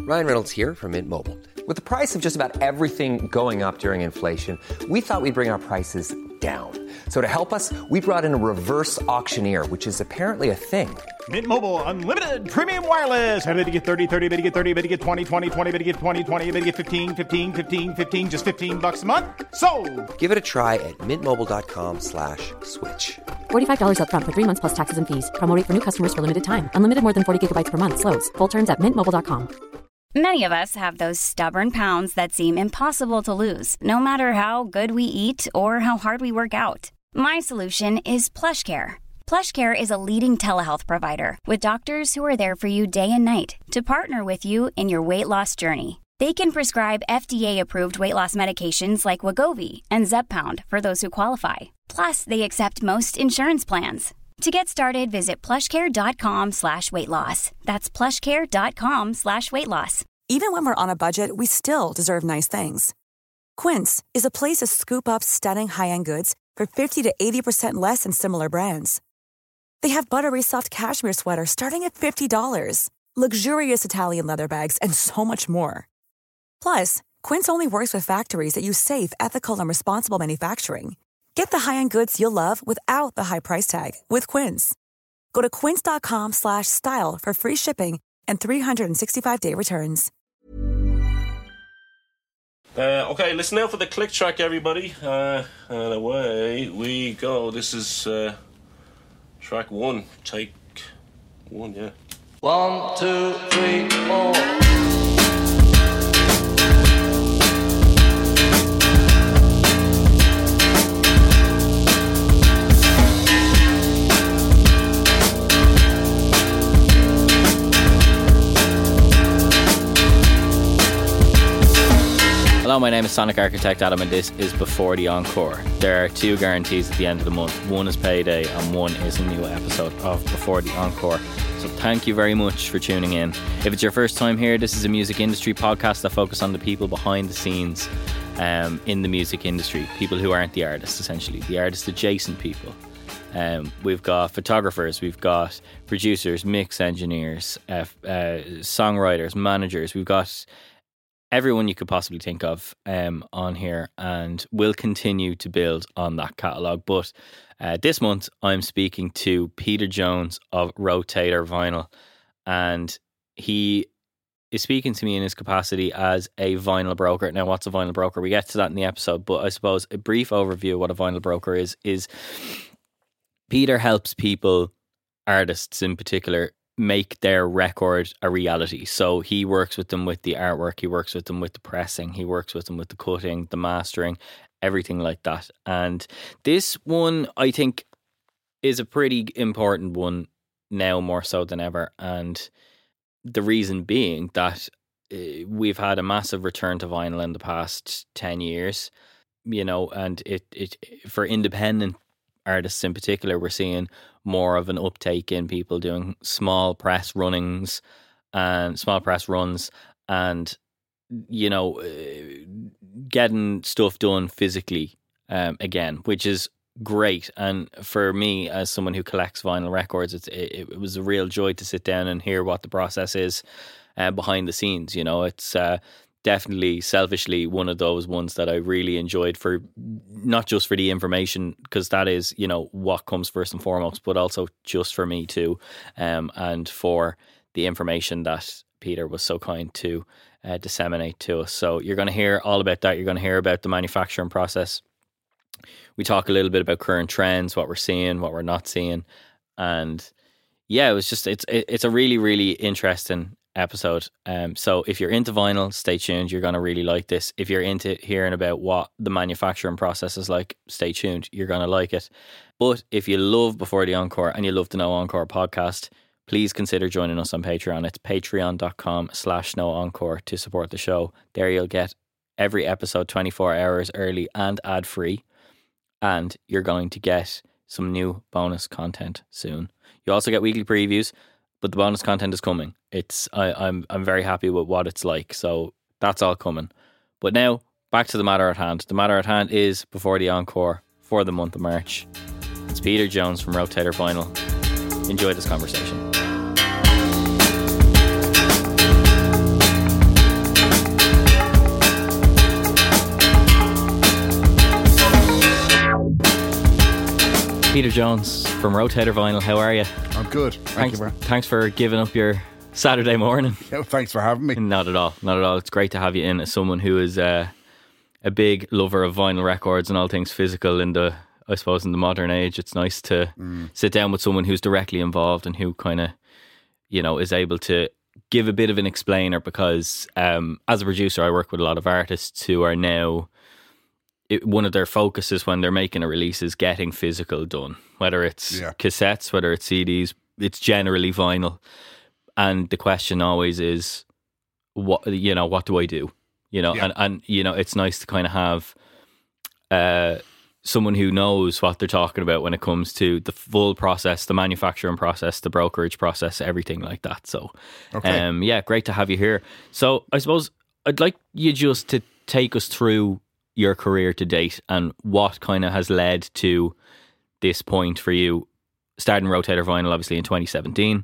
Ryan Reynolds here from Mint Mobile. With the price of just about everything going up during inflation, we thought we'd bring our prices down. So to help us, we brought in a reverse auctioneer, which is apparently a thing. Mint Mobile Unlimited Premium Wireless. How to get 30, 30, bit to get 30, bit to get 20, 20, 20, bit to get 20, 20, bit to get 15, 15, 15, 15, just $15 a month? Sold! Give it a try at mintmobile.com/switch. $45 up front for 3 months plus taxes and fees. Promo rate for new customers for limited time. Unlimited more than 40 gigabytes per month. Slows full terms at mintmobile.com. Many of us have those stubborn pounds that seem impossible to lose, no matter how good we eat or how hard we work out. My solution is PlushCare. PlushCare is a leading telehealth provider with doctors who are there for you day and night to partner with you in your weight loss journey. They can prescribe FDA-approved weight loss medications like Wegovy and Zepbound for those who qualify. Plus, they accept most insurance plans. To get started, visit plushcare.com/weightloss. That's plushcare.com/weightloss. Even when we're on a budget, we still deserve nice things. Quince is a place to scoop up stunning high-end goods for 50 to 80% less than similar brands. They have buttery soft cashmere sweaters starting at $50, luxurious Italian leather bags, and so much more. Plus, Quince only works with factories that use safe, ethical, and responsible manufacturing. Get the high-end goods you'll love without the high price tag with Quince. Go to quince.com/style for free shipping and 365-day returns. Okay, listen now for the click track, everybody. And away we go. This is track 1. Take 1, yeah. 1, 2, 3, 4. Hello, my name is Sonic Architect Adam and this is Before the Encore. There are 2 guarantees at the end of the month. One is payday and one is a new episode of Before the Encore. So thank you very much for tuning in. If it's your first time here, this is a music industry podcast that focuses on the people behind the scenes in the music industry. People who aren't the artists, essentially. The artist adjacent people. We've got photographers, we've got producers, mix engineers, songwriters, managers. We've got everyone you could possibly think of on here, and we'll continue to build on that catalogue. But this month I'm speaking to Peter Jones of Rotator Vinyl, and he is speaking to me in his capacity as a vinyl broker. Now, what's a vinyl broker? We get to that in the episode, but I suppose a brief overview of what a vinyl broker is Peter helps people, artists in particular, make their record a reality. So he works with them with the artwork, he works with them with the pressing, he works with them with the cutting, the mastering, everything like that. And this one, I think, is a pretty important one now more so than ever. And the reason being that we've had a massive return to vinyl in the past 10 years, you know, and it for independent artists in particular, we're seeing more of an uptake in people doing small press runs and, you know, getting stuff done physically again, which is great. And for me, as someone who collects vinyl records, it was a real joy to sit down and hear what the process is behind the scenes. You know, it's definitely selfishly one of those ones that I really enjoyed, for not just for the information, because that is, you know, what comes first and foremost, but also just for me too, and for the information that Peter was so kind to disseminate to us. So you're going to hear all about that. You're going to hear about the manufacturing process. We talk a little bit about current trends, what we're seeing, what we're not seeing, and yeah, it was just it's a really, really interesting episode. So if you're into vinyl, stay tuned. You're going to really like this. If you're into hearing about what the manufacturing process is like, stay tuned. You're going to like it. But if you love Before the Encore and you love the No Encore podcast, please consider joining us on Patreon. It's patreon.com/No Encore to support the show. There you'll get every episode 24 hours early and ad-free. And you're going to get some new bonus content soon. You also get weekly previews, but the bonus content is coming. I'm very happy with what it's like, so that's all coming. But now, back to the matter at hand. The matter at hand is Before the Encore for the month of March. It's Peter Jones from Rotator Vinyl. Enjoy this conversation. Peter Jones from Rotator Vinyl. How are you? I'm good. Thanks for giving up your Saturday morning. Yeah, thanks for having me. Not at all. It's great to have you in as someone who is a big lover of vinyl records and all things physical in the modern age. It's nice to sit down with someone who's directly involved and who kind of, is able to give a bit of an explainer, because as a producer, I work with a lot of artists who are now, one of their focuses when they're making a release is getting physical done, whether it's cassettes, whether it's CDs, it's generally vinyl. And the question always is, what do I do? And it's nice to kind of have someone who knows what they're talking about when it comes to the full process, the manufacturing process, the brokerage process, everything like that. So, great to have you here. So I suppose I'd like you just to take us through your career to date and what kind of has led to this point for you, starting Rotator Vinyl obviously in 2017,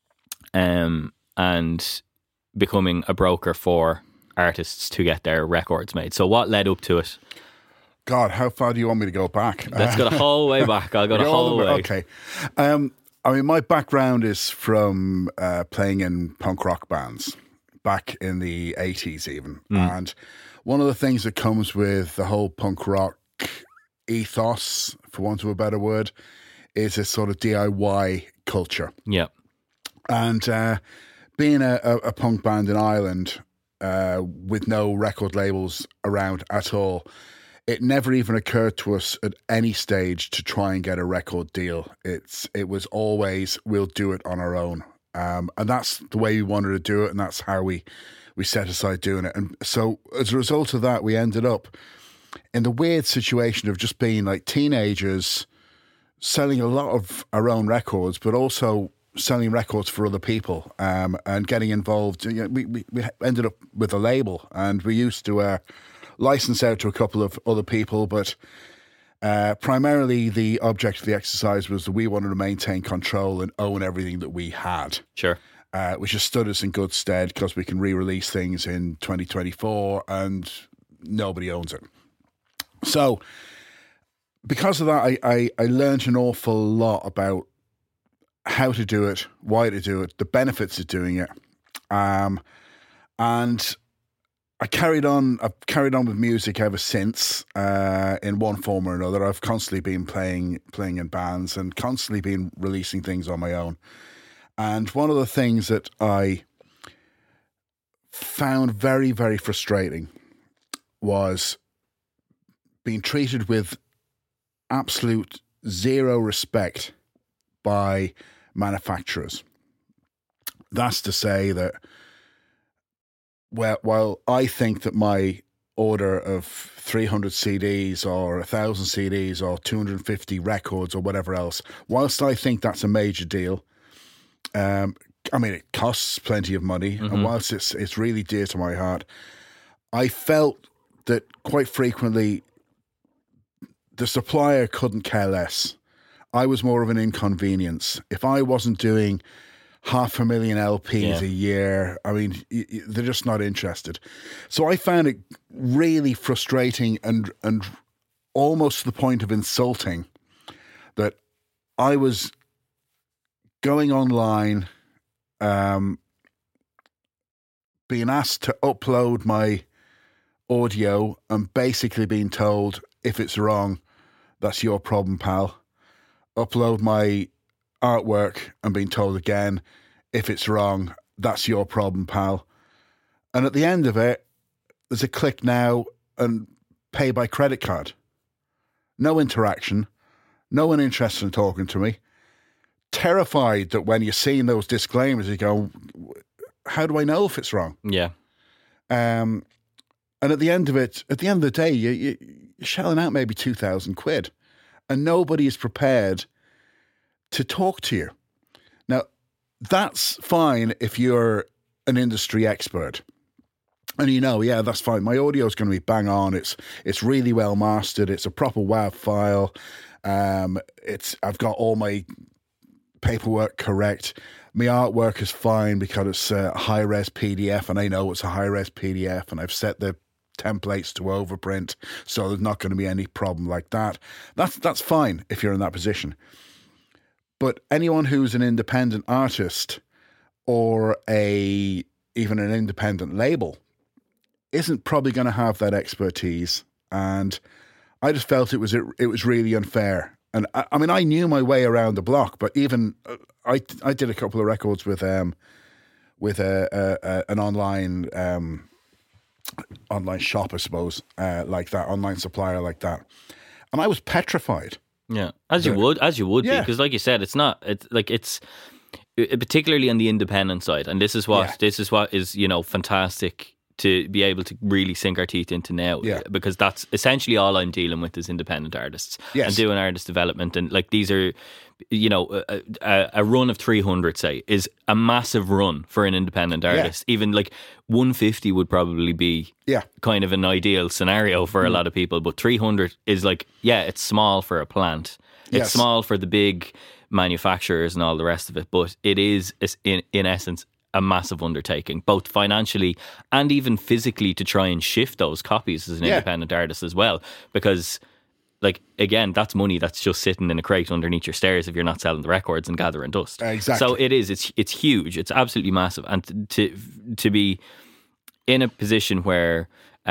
and becoming a broker for artists to get their records made. So what led up to it? God, how far do you want me to go back? Let's go the whole way back. I'll go the whole way. Okay. My background is from playing in punk rock bands back in the 80s even. And one of the things that comes with the whole punk rock ethos, for want of a better word, is a sort of DIY culture. Yeah. And being a punk band in Ireland with no record labels around at all, it never even occurred to us at any stage to try and get a record deal. It was always, we'll do it on our own. And that's the way we wanted to do it, and that's how we set aside doing it. And so as a result of that, we ended up in the weird situation of just being like teenagers, selling a lot of our own records, but also selling records for other people, and getting involved. We ended up with a label, and we used to license out to a couple of other people, but primarily the object of the exercise was that we wanted to maintain control and own everything that we had. Sure. Which has stood us in good stead, because we can re-release things in 2024 and nobody owns it. So because of that, I learned an awful lot about how to do it, why to do it, the benefits of doing it. And I've carried on with music ever since, in one form or another. I've constantly been playing in bands and constantly been releasing things on my own. And one of the things that I found very, very frustrating was being treated with absolute zero respect by manufacturers. That's to say that while I think that my order of 300 CDs or 1,000 CDs or 250 records or whatever else, whilst I think that's a major deal, it costs plenty of money, and whilst it's really dear to my heart, I felt that quite frequently the supplier couldn't care less. I was more of an inconvenience. If I wasn't doing 500,000 LPs a year, they're just not interested. So I found it really frustrating and almost to the point of insulting that I was going online, being asked to upload my audio and basically being told, if it's wrong, that's your problem, pal. Upload my artwork and being told again, if it's wrong, that's your problem, pal. And at the end of it, there's a click now and pay by credit card. No interaction, no one interested in talking to me. Terrified that when you're seeing those disclaimers, you go, how do I know if it's wrong? Yeah. And at the end of the day, you're shelling out maybe 2,000 quid, and nobody is prepared to talk to you. Now, that's fine if you're an industry expert. And that's fine. My audio is going to be bang on. It's really well mastered. It's a proper WAV file. I've got all my paperwork correct. My artwork is fine because it's a high-res PDF, and I know it's a high-res PDF, and I've set the templates to overprint, so there's not going to be any problem like that. That's fine if you're in that position. But anyone who's an independent artist or even an independent label isn't probably going to have that expertise, and I just felt it was really unfair. And I mean, I knew my way around the block, but even I did a couple of records with an online shop, I suppose, like that, online supplier like that, and I was petrified. Yeah, as you would be, because like you said, it's particularly on the independent side, and this is what is fantastic to be able to really sink our teeth into now, because that's essentially all I'm dealing with is independent artists and doing artist development, and like these are, a run of 300, say, is a massive run for an independent artist. Even like 150 would probably be kind of an ideal scenario for a lot of people, but 300 is like, it's small for a plant. It's small for the big manufacturers and all the rest of it, but it is in essence a massive undertaking, both financially and even physically, to try and shift those copies as an independent artist as well, because like, again, that's money that's just sitting in a crate underneath your stairs if you're not selling the records and gathering dust. Exactly. So it's huge, it's absolutely massive, and to be in a position where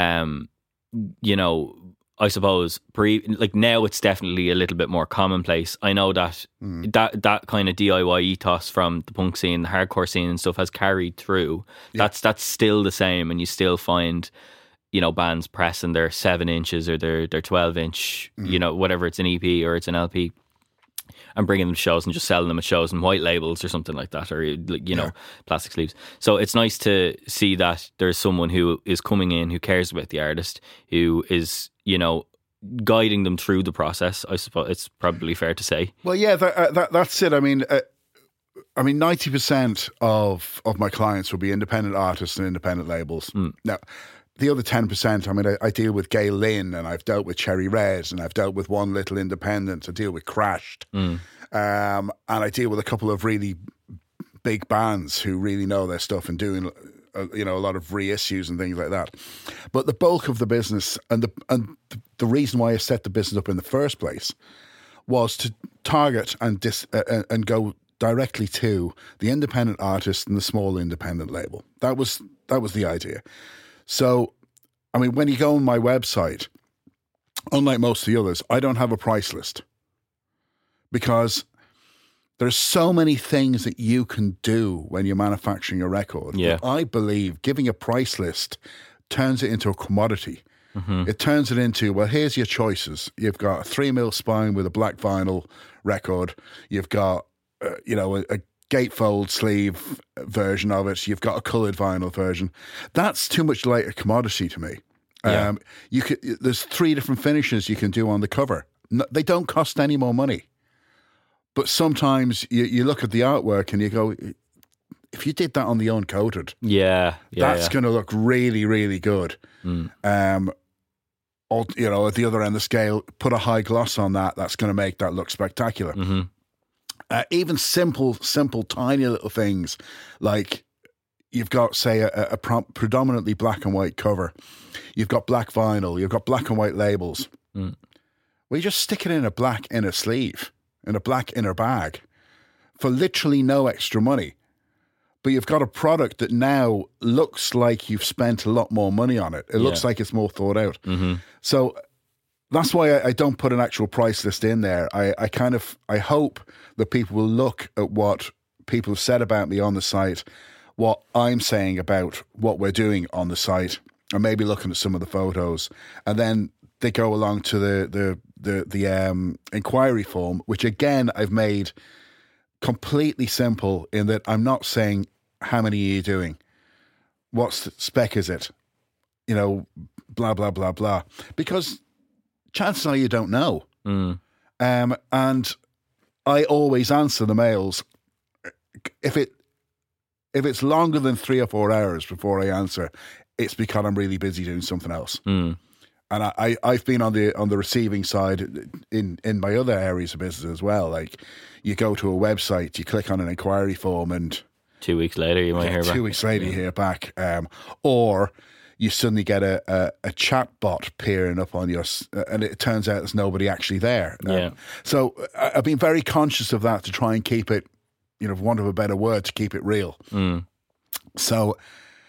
I suppose now it's definitely a little bit more commonplace. I know that that kind of DIY ethos from the punk scene, the hardcore scene and stuff has carried through. That's still the same, and you still find bands pressing their 7 inches or their 12 inch, whatever, it's an EP or it's an LP, and bringing them to shows and just selling them at shows and white labels or something like that, or plastic sleeves. So it's nice to see that there's someone who is coming in who cares about the artist, who is guiding them through the process. I suppose it's probably fair to say. Well, that's it. I mean, 90% of my clients will be independent artists and independent labels. Now, the other 10%, I mean, I deal with Gail Lynn, and I've dealt with Cherry Red, and I've dealt with One Little Independent. I deal with Crashed, and I deal with a couple of really big bands who really know their stuff and doing a lot of reissues and things like that. But the bulk of the business and the reason why I set the business up in the first place was to target and go directly to the independent artist and the small independent label. That was the idea. So, I mean, when you go on my website, unlike most of the others, I don't have a price list, because there's so many things that you can do when you're manufacturing a record. Yeah. I believe giving a price list turns it into a commodity. It turns it into, well, here's your choices. You've got a 3mm spine with a black vinyl record. You've got, a gatefold sleeve version of it. You've got a coloured vinyl version. That's too much like a commodity to me. There's 3 different finishes you can do on the cover. No, they don't cost any more money. But sometimes you look at the artwork and you go, if you did that on the uncoated, that's going to look really, really good. Or, at the other end of the scale, put a high gloss on that. That's going to make that look spectacular. Even simple, tiny little things like you've got, say, a predominantly black and white cover. You've got black vinyl. You've got black and white labels. Well, you just stick it in a black inner sleeve, in a black inner bag, for literally no extra money. But you've got a product that now looks like you've spent a lot more money on it. It looks like it's more thought out. So that's why I don't put an actual price list in there. I hope that people will look at what people have said about me on the site, what I'm saying about what we're doing on the site, and maybe looking at some of the photos, and then they go along to the inquiry form, which again I've made completely simple in that I'm not saying how many are you doing, what spec is it, blah blah blah blah, because chances are you don't know. And I always answer the mails. If it's longer than 3 or 4 hours before I answer, it's because I'm really busy doing something else. And I've been on the receiving side in my other areas of business as well. Like, you go to a website, you click on an inquiry form, and 2 weeks later you might hear back. 2 weeks later you hear back. Or you suddenly get a chat bot peering up on your, and it turns out there's nobody actually there. Yeah. So I've been very conscious of that to try and keep it, for want of a better word, to keep it real. So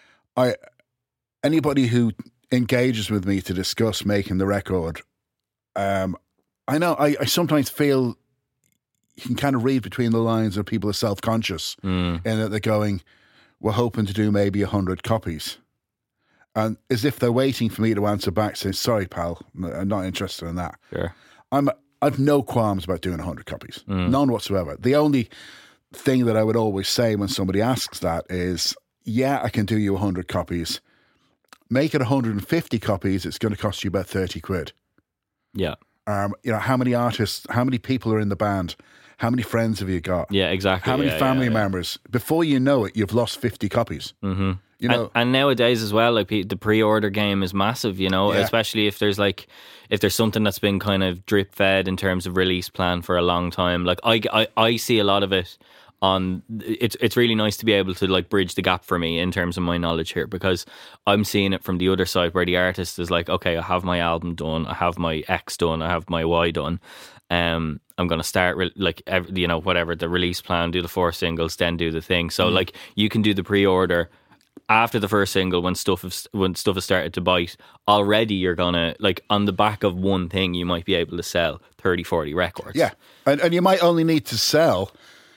anybody who engages with me to discuss making the record, I know I sometimes feel you can kind of read between the lines of people are self-conscious in that they're going, we're hoping to do maybe 100 copies. And as if they're waiting for me to answer back saying, sorry, pal, I'm not interested in that. Sure. I've no qualms about doing 100 copies. None whatsoever. The only thing that I would always say when somebody asks that is, yeah, I can do you 100 copies. Make it 150 copies, it's going to cost you about 30 quid. Yeah. How many artists, how many people are in the band? How many friends have you got? Yeah, exactly. How many family members? Before you know it, you've lost 50 copies. Mm-hmm. And nowadays as well, like the pre-order game is massive, especially if there's something that's been kind of drip fed in terms of release plan for a long time. Like I see a lot of it on. It's really nice to be able to like bridge the gap for me in terms of my knowledge here, because I'm seeing it from the other side where the artist is like, okay, I have my album done, I have my X done, I have my Y done. I'm going to start whatever the release plan, do the 4 singles, then do the thing. So like you can do the pre-order after the first single when stuff has started to bite. Already you're gonna, like, on the back of one thing you might be able to sell 30-40 records. Yeah, and you might only need to sell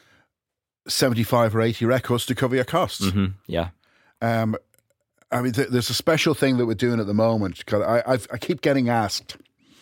75 or 80 records to cover your costs. Yeah. There's a special thing that we're doing at the moment, because I keep getting asked,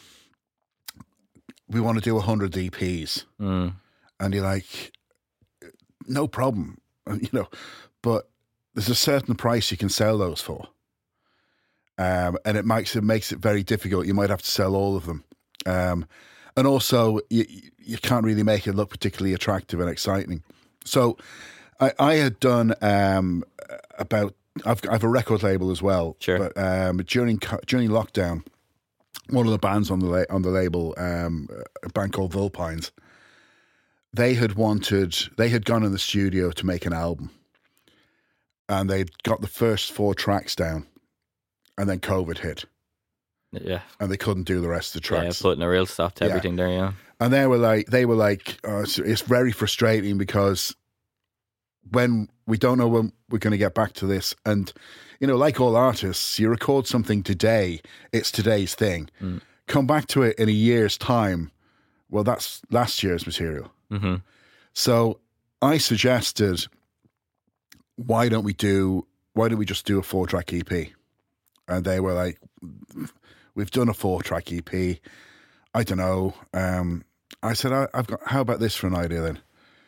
we want to do 100 EPs. And you're like, no problem, but there's a certain price you can sell those for. And it makes it very difficult. You might have to sell all of them. And also, you can't really make it look particularly attractive and exciting. So I had done I've a record label as well. Sure. But during lockdown, one of the bands on the label, a band called Vulpines, they had gone in the studio to make an album. And they'd got the first 4 tracks down, and then COVID hit. Yeah. And they couldn't do the rest of the tracks. Yeah, putting a real stop to everything there, yeah. And they were like, oh, it's very frustrating, because when we don't know when we're going to get back to this, and, like all artists, you record something today, it's today's thing. Come back to it in a year's time, well, that's last year's material. So I suggested, why don't we just do a 4-track EP? And they were like, we've done a 4-track EP. I don't know. I said, how about this for an idea then?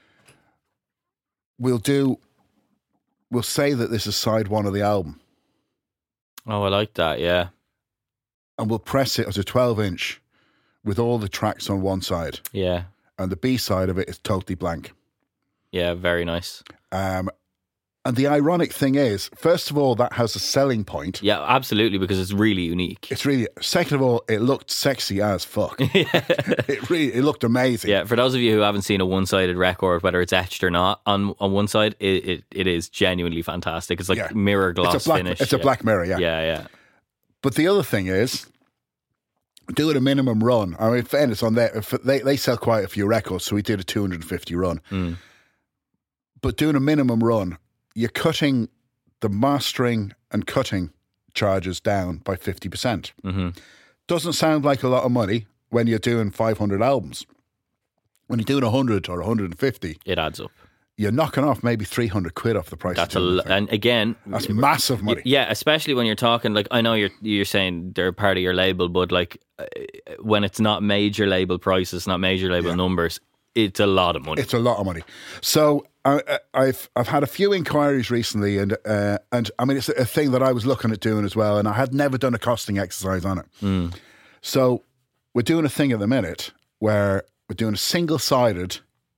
We'll say that this is side 1 of the album. Oh, I like that, yeah. And we'll press it as a 12-inch with all the tracks on one side. Yeah. And the B side of it is totally blank. Yeah, very nice. And the ironic thing is, first of all, that has a selling point. Yeah, absolutely, because it's really unique. Second of all, it looked sexy as fuck. It looked amazing. Yeah, for those of you who haven't seen a one-sided record, whether it's etched or not, on one side, it is genuinely fantastic. It's like mirror gloss finish. It's a black mirror, yeah. Yeah. But the other thing is, doing a minimum run. I mean, in fairness, on there, they sell quite a few records, so we did a 250 run. But doing a minimum run, you're cutting the mastering and cutting charges down by 50%. Doesn't sound like a lot of money when you're doing 500 albums. When you're doing 100 or 150, it adds up. You're knocking off maybe 300 quid off the price. And again, that's massive money. Yeah, especially when you're talking, like, I know you're saying they're part of your label, but like when it's not major label prices, not major label numbers, it's a lot of money. It's a lot of money. So I've had a few inquiries recently, and I mean, it's a thing that I was looking at doing as well, and I had never done a costing exercise on it. So we're doing a thing at the minute where we're doing a single-sided,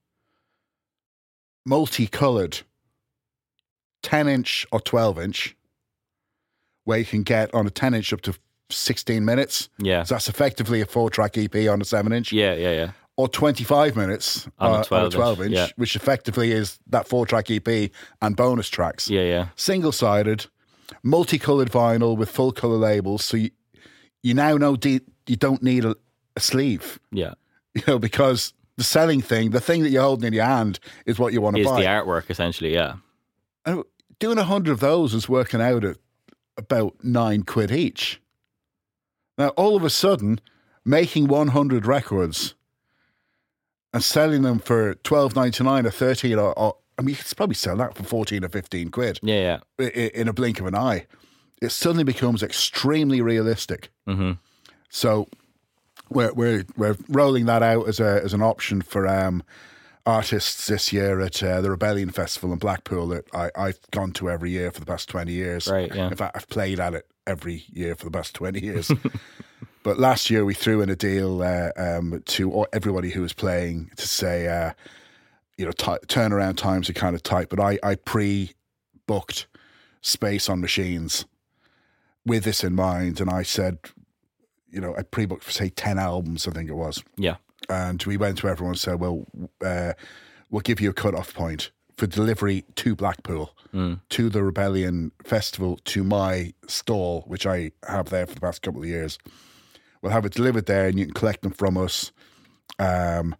multicoloured 10-inch or 12-inch, where you can get on a 10-inch up to 16 minutes. Yeah. So that's effectively a 4-track EP on a 7-inch. Yeah. Or 25 minutes on a 12-inch, which effectively is that 4-track EP and bonus tracks. Yeah. Single-sided, multicolored vinyl with full color labels. So you now know you don't need a sleeve. Yeah. Because the selling thing, the thing that you're holding in your hand is what you want to buy. Is the artwork, essentially, yeah. And doing 100 of those is working out at about £9 each. Now, all of a sudden, making 100 records and selling them for $12.99 or $13, or you could probably sell that for 14 or 15 quid. Yeah. In a blink of an eye. It suddenly becomes extremely realistic. Mm-hmm. So we're rolling that out as an option for artists this year at the Rebellion Festival in Blackpool that I've gone to every year for the past 20 years. Right, yeah. In fact, I've played at it every year for the past 20 years. But last year we threw in a deal to everybody who was playing to say, turnaround times are kind of tight, but I pre-booked space on machines with this in mind, and I said, I pre-booked for, say, 10 albums, I think it was. Yeah. And we went to everyone and said, well, we'll give you a cut-off point for delivery to Blackpool, to the Rebellion Festival, to my stall, which I have there for the past couple of years. We'll have it delivered there and you can collect them from us. And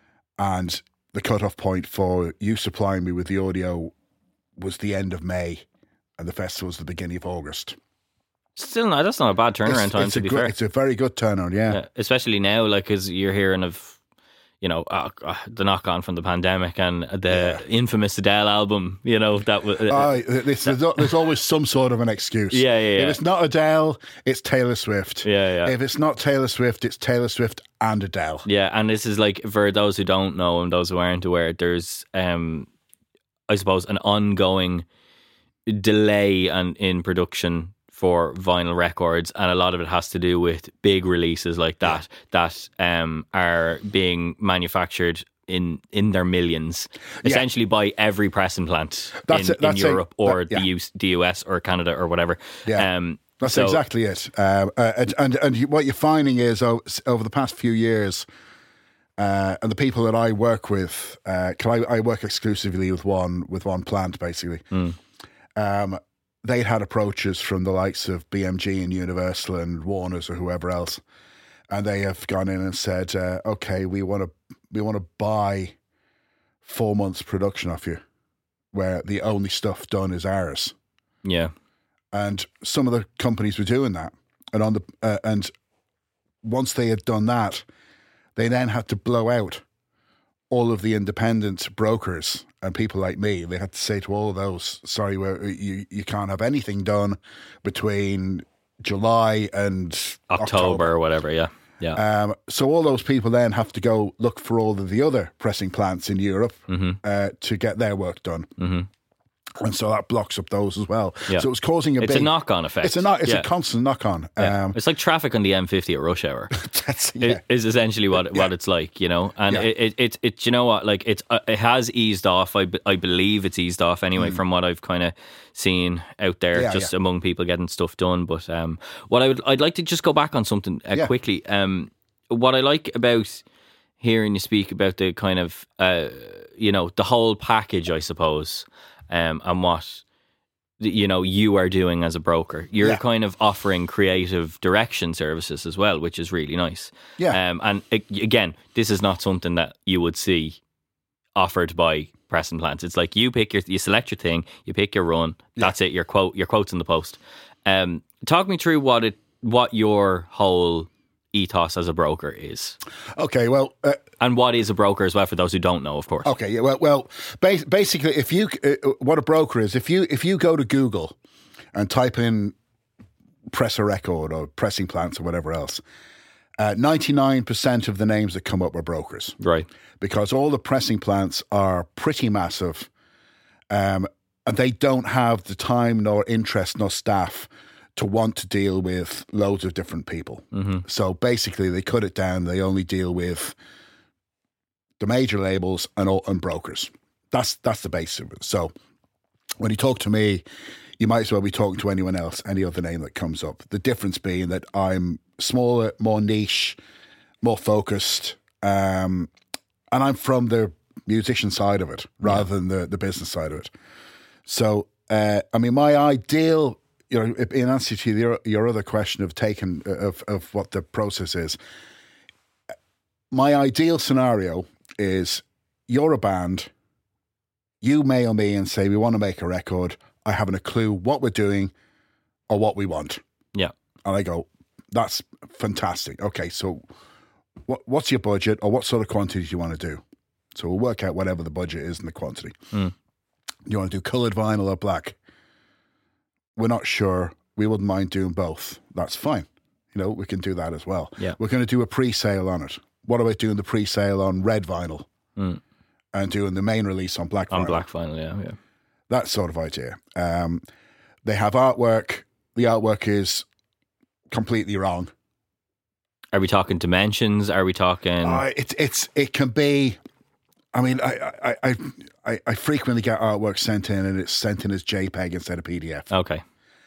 the cut-off point for you supplying me with the audio was the end of May, and the festival was the beginning of August. Still, that's not a bad turnaround time, to be fair. It's a very good turnaround, yeah. Especially now, because you're hearing of, the knock-on from the pandemic and the infamous Adele album, that was... there's always some sort of an excuse. Yeah. If it's not Adele, it's Taylor Swift. Yeah. If it's not Taylor Swift, it's Taylor Swift and Adele. Yeah, and this is like, for those who don't know and those who aren't aware, there's, I suppose, an ongoing delay in production for vinyl records, and a lot of it has to do with big releases like that are being manufactured in their millions, essentially by every pressing plant in Europe or the US or Canada or whatever. Yeah. That's exactly it. And what you're finding is over the past few years, and the people that I work with, I work exclusively with one plant basically. They'd had approaches from the likes of BMG and Universal and Warner's or whoever else, and they have gone in and said, "Okay, we want to buy 4 months production off you, where the only stuff done is ours." Yeah, and some of the companies were doing that, and and once they had done that, they then had to blow out all of the independent brokers and people like me. They had to say to all of those, sorry, you can't have anything done between July and October or whatever, yeah. So all those people then have to go look for all of the other pressing plants in Europe to get their work done. Mm-hmm. And so that blocks up those as well. Yeah. So it's causing it's a knock-on effect. It's a constant knock-on. Yeah. It's like traffic on the M50 at rush hour. Is essentially what it's like, And it you know what, like it has eased off. I believe it's eased off anyway from what I've kind of seen out there, among people getting stuff done. But I'd like to just go back on something quickly. What I like about hearing you speak about the kind of the whole package, I suppose. And what you are doing as a broker, you're kind of offering creative direction services as well, which is really nice. And again, this is not something that you would see offered by pressing plants. It's like you select your thing, you pick your run. That's it. Your quote's in the post. Talk me through what your whole ethos as a broker is. Okay, well... and what is a broker as well, for those who don't know, of course. Okay, yeah, well basically, if you... what a broker is, if you go to Google and type in press a record or pressing plants or whatever else, 99% of the names that come up are brokers. Right. Because all the pressing plants are pretty massive, and they don't have the time nor interest nor staff to want to deal with loads of different people. Mm-hmm. So basically they cut it down. They only deal with the major labels and brokers. That's the base of it. So when you talk to me, you might as well be talking to anyone else, any other name that comes up. The difference being that I'm smaller, more niche, more focused, and I'm from the musician side of it rather than the business side of it. So, my ideal in answer to your other question of what the process is, my ideal scenario is you're a band, you mail me and say, we want to make a record. I haven't a clue what we're doing or what we want. Yeah. And I go, that's fantastic. Okay, so what's your budget or what sort of quantities you want to do? So we'll work out whatever the budget is and the quantity. You want to do coloured vinyl or black? We're not sure. We wouldn't mind doing both. That's fine. We can do that as well. Yeah. We're going to do a pre-sale on it. What about doing the pre-sale on red vinyl and doing the main release on black vinyl? On black vinyl, yeah. That sort of idea. They have artwork. The artwork is completely wrong. Are we talking dimensions? Are we talking? It can be. I mean, I frequently get artwork sent in, and it's sent in as JPEG instead of PDF. Okay.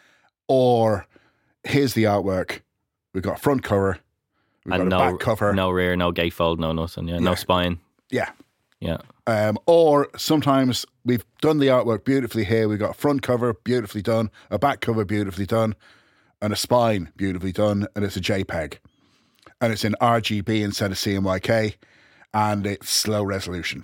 Or here's the artwork. We've got a front cover. We've got a back cover. No rear, no gatefold, no nothing. Yeah, no spine. Yeah. Yeah. Or sometimes we've done the artwork beautifully here. We've got a front cover beautifully done, a back cover beautifully done, and a spine beautifully done, and it's a JPEG. And it's in RGB instead of CMYK, and it's slow resolution.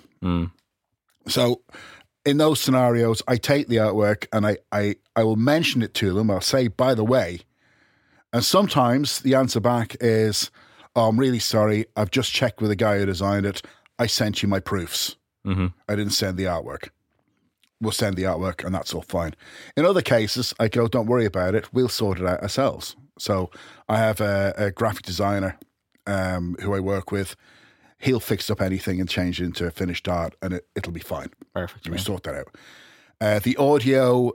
So in those scenarios, I take the artwork and I will mention it to them. I'll say, by the way, and sometimes the answer back is, oh, I'm really sorry. I've just checked with the guy who designed it. I sent you my proofs. I didn't send the artwork. We'll send the artwork and that's all fine. In other cases, I go, don't worry about it. We'll sort it out ourselves. So I have a graphic designer who I work with. He'll fix up anything and change it into finished art and it'll be fine. Perfect. We sort that out. The audio,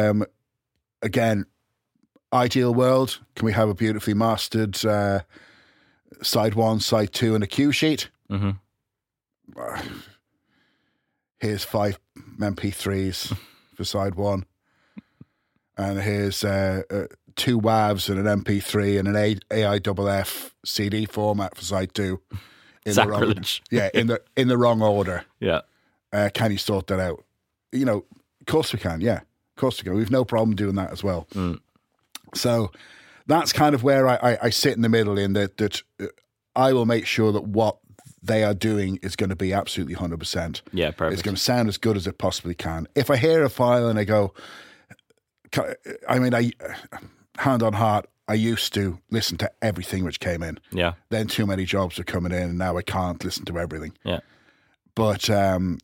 again, ideal world. Can we have a beautifully mastered side 1, side 2 and a cue sheet? Here's 5 MP3s for side 1. And here's 2 WAVs and an MP3 and an AIFF CD format for side 2. Sacrilege. In the wrong order. Yeah. Can you sort that out? Of course we can. Yeah, of course we can. We've no problem doing that as well. So that's kind of where I sit in the middle in that I will make sure that what they are doing is going to be absolutely 100%. Yeah, perfect. It's going to sound as good as it possibly can. If I hear a file and I go, hand on heart, I used to listen to everything which came in. Yeah. Then too many jobs were coming in and now I can't listen to everything. Yeah. But I'm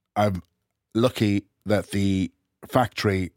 lucky that the factory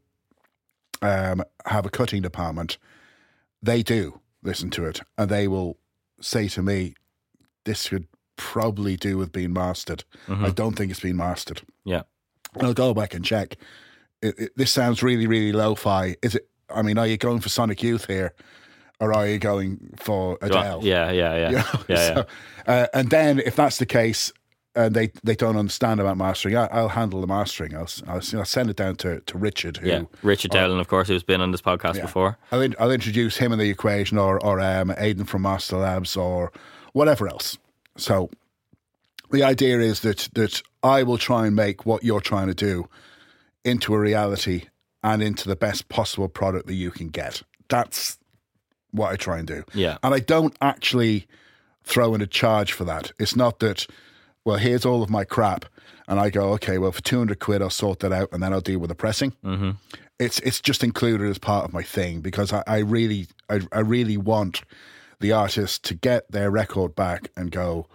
have a cutting department. They do listen to it and they will say to me, this could probably do with being mastered. I don't think it's been mastered. Yeah. And I'll go back and check. This sounds really, really lo-fi. Is it? I mean, are you going for Sonic Youth here, or are you going for Adele? Yeah. So, and then if that's the case, and they don't understand about mastering, I'll handle the mastering. I'll send it down to Richard. Richard Dowling, of course, who's been on this podcast before. I'll introduce him in the equation, or Aidan from Master Labs, or whatever else. So the idea is that I will try and make what you're trying to do into a reality and into the best possible product that you can get. That's what I try and do. Yeah. And I don't actually throw in a charge for that. It's not that, well, here's all of my crap, and I go, okay, well, for 200 quid, I'll sort that out, and then I'll deal with the pressing. It's just included as part of my thing because I really want the artist to get their record back and go,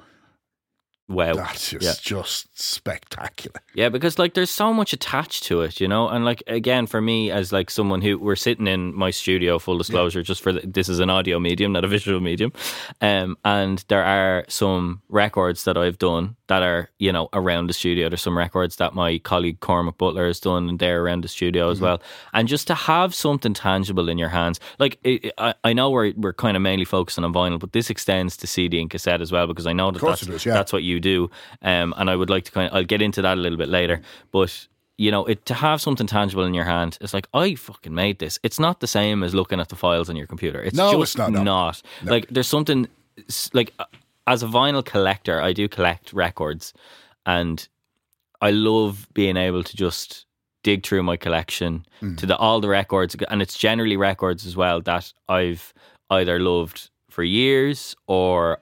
wow, that's just spectacular. Yeah, because there's so much attached to it, and again, for me as someone who, we're sitting in my studio, full disclosure, just for this is an audio medium, not a visual medium, and there are some records that I've done that are around the studio. There's some records that my colleague Cormac Butler has done, and they're around the studio as well. And just to have something tangible in your hands, I know we're kind of mainly focusing on vinyl, but this extends to CD and cassette as well, because I know that's what you do, and I would like to I'll get into that a little bit later, but to have something tangible in your hand, it's I fucking made this. It's not the same as looking at the files on your computer. It's not. No. There's something as a vinyl collector, I do collect records, and I love being able to just dig through my collection to all the records, and it's generally records as well that I've either loved for years, or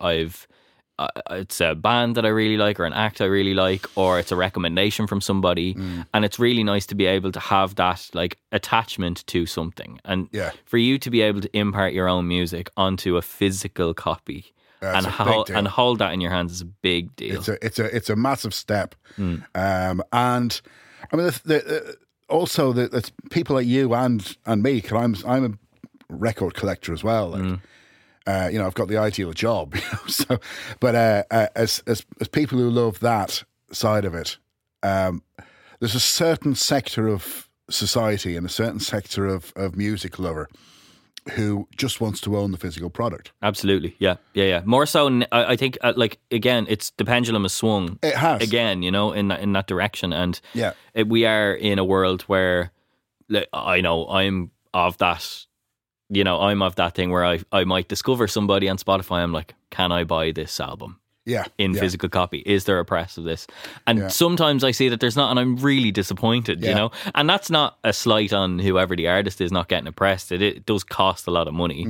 it's a band that I really like, or an act I really like, or it's a recommendation from somebody, and it's really nice to be able to have that like attachment to something, and for you to be able to impart your own music onto a physical copy and hold that in your hands is a big deal. It's a massive step, and I mean also the people like you and me, because I'm a record collector as well. Like, I've got the ideal job, So, but as people who love that side of it, there's a certain sector of society and a certain sector of music lover who just wants to own the physical product. Absolutely, yeah. More so, I think, again, it's the pendulum has swung. It has again, in that direction, and we are in a world where, I know I'm of that. I'm of that thing where I might discover somebody on Spotify. I'm like, can I buy this album? In physical copy. Is there a press of this? And sometimes I see that there's not, and I'm really disappointed, And that's not a slight on whoever the artist is not getting it pressed. It does cost a lot of money.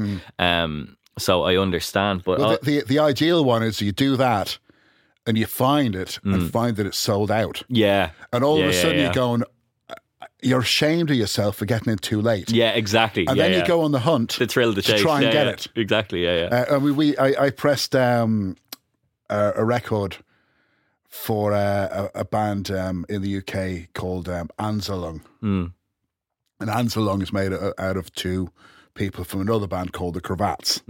So I understand. But the ideal one is you do that and you find it and find that it's sold out. Yeah. And all of a sudden you're going, you're ashamed of yourself for getting in too late. Yeah, exactly. And then you go on the hunt to thrill the chase, to try and get it. Exactly, I pressed a record for a band in the UK called Anzalung. And Anzalung is made out of two people from another band called the Cravats,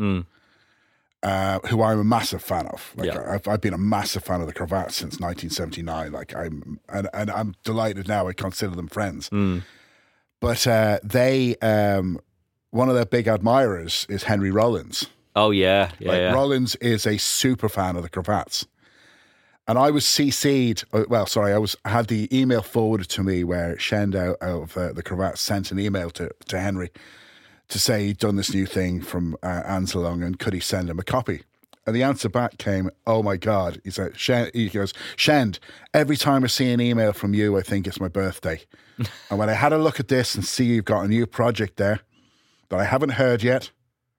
who I'm a massive fan of. I've been a massive fan of the Cravats since 1979. I'm delighted now. I consider them friends. But they, one of their big admirers is Henry Rollins. Oh yeah, Rollins is a super fan of the Cravats, and I was CC'd. I had the email forwarded to me where Shend out of the Cravats sent an email to Henry to say he'd done this new thing from Anzalung and could he send him a copy? And the answer back came, "Oh my God!" He said, "He goes, Shend, every time I see an email from you, I think it's my birthday. And when I had a look at this and see you've got a new project there that I haven't heard yet,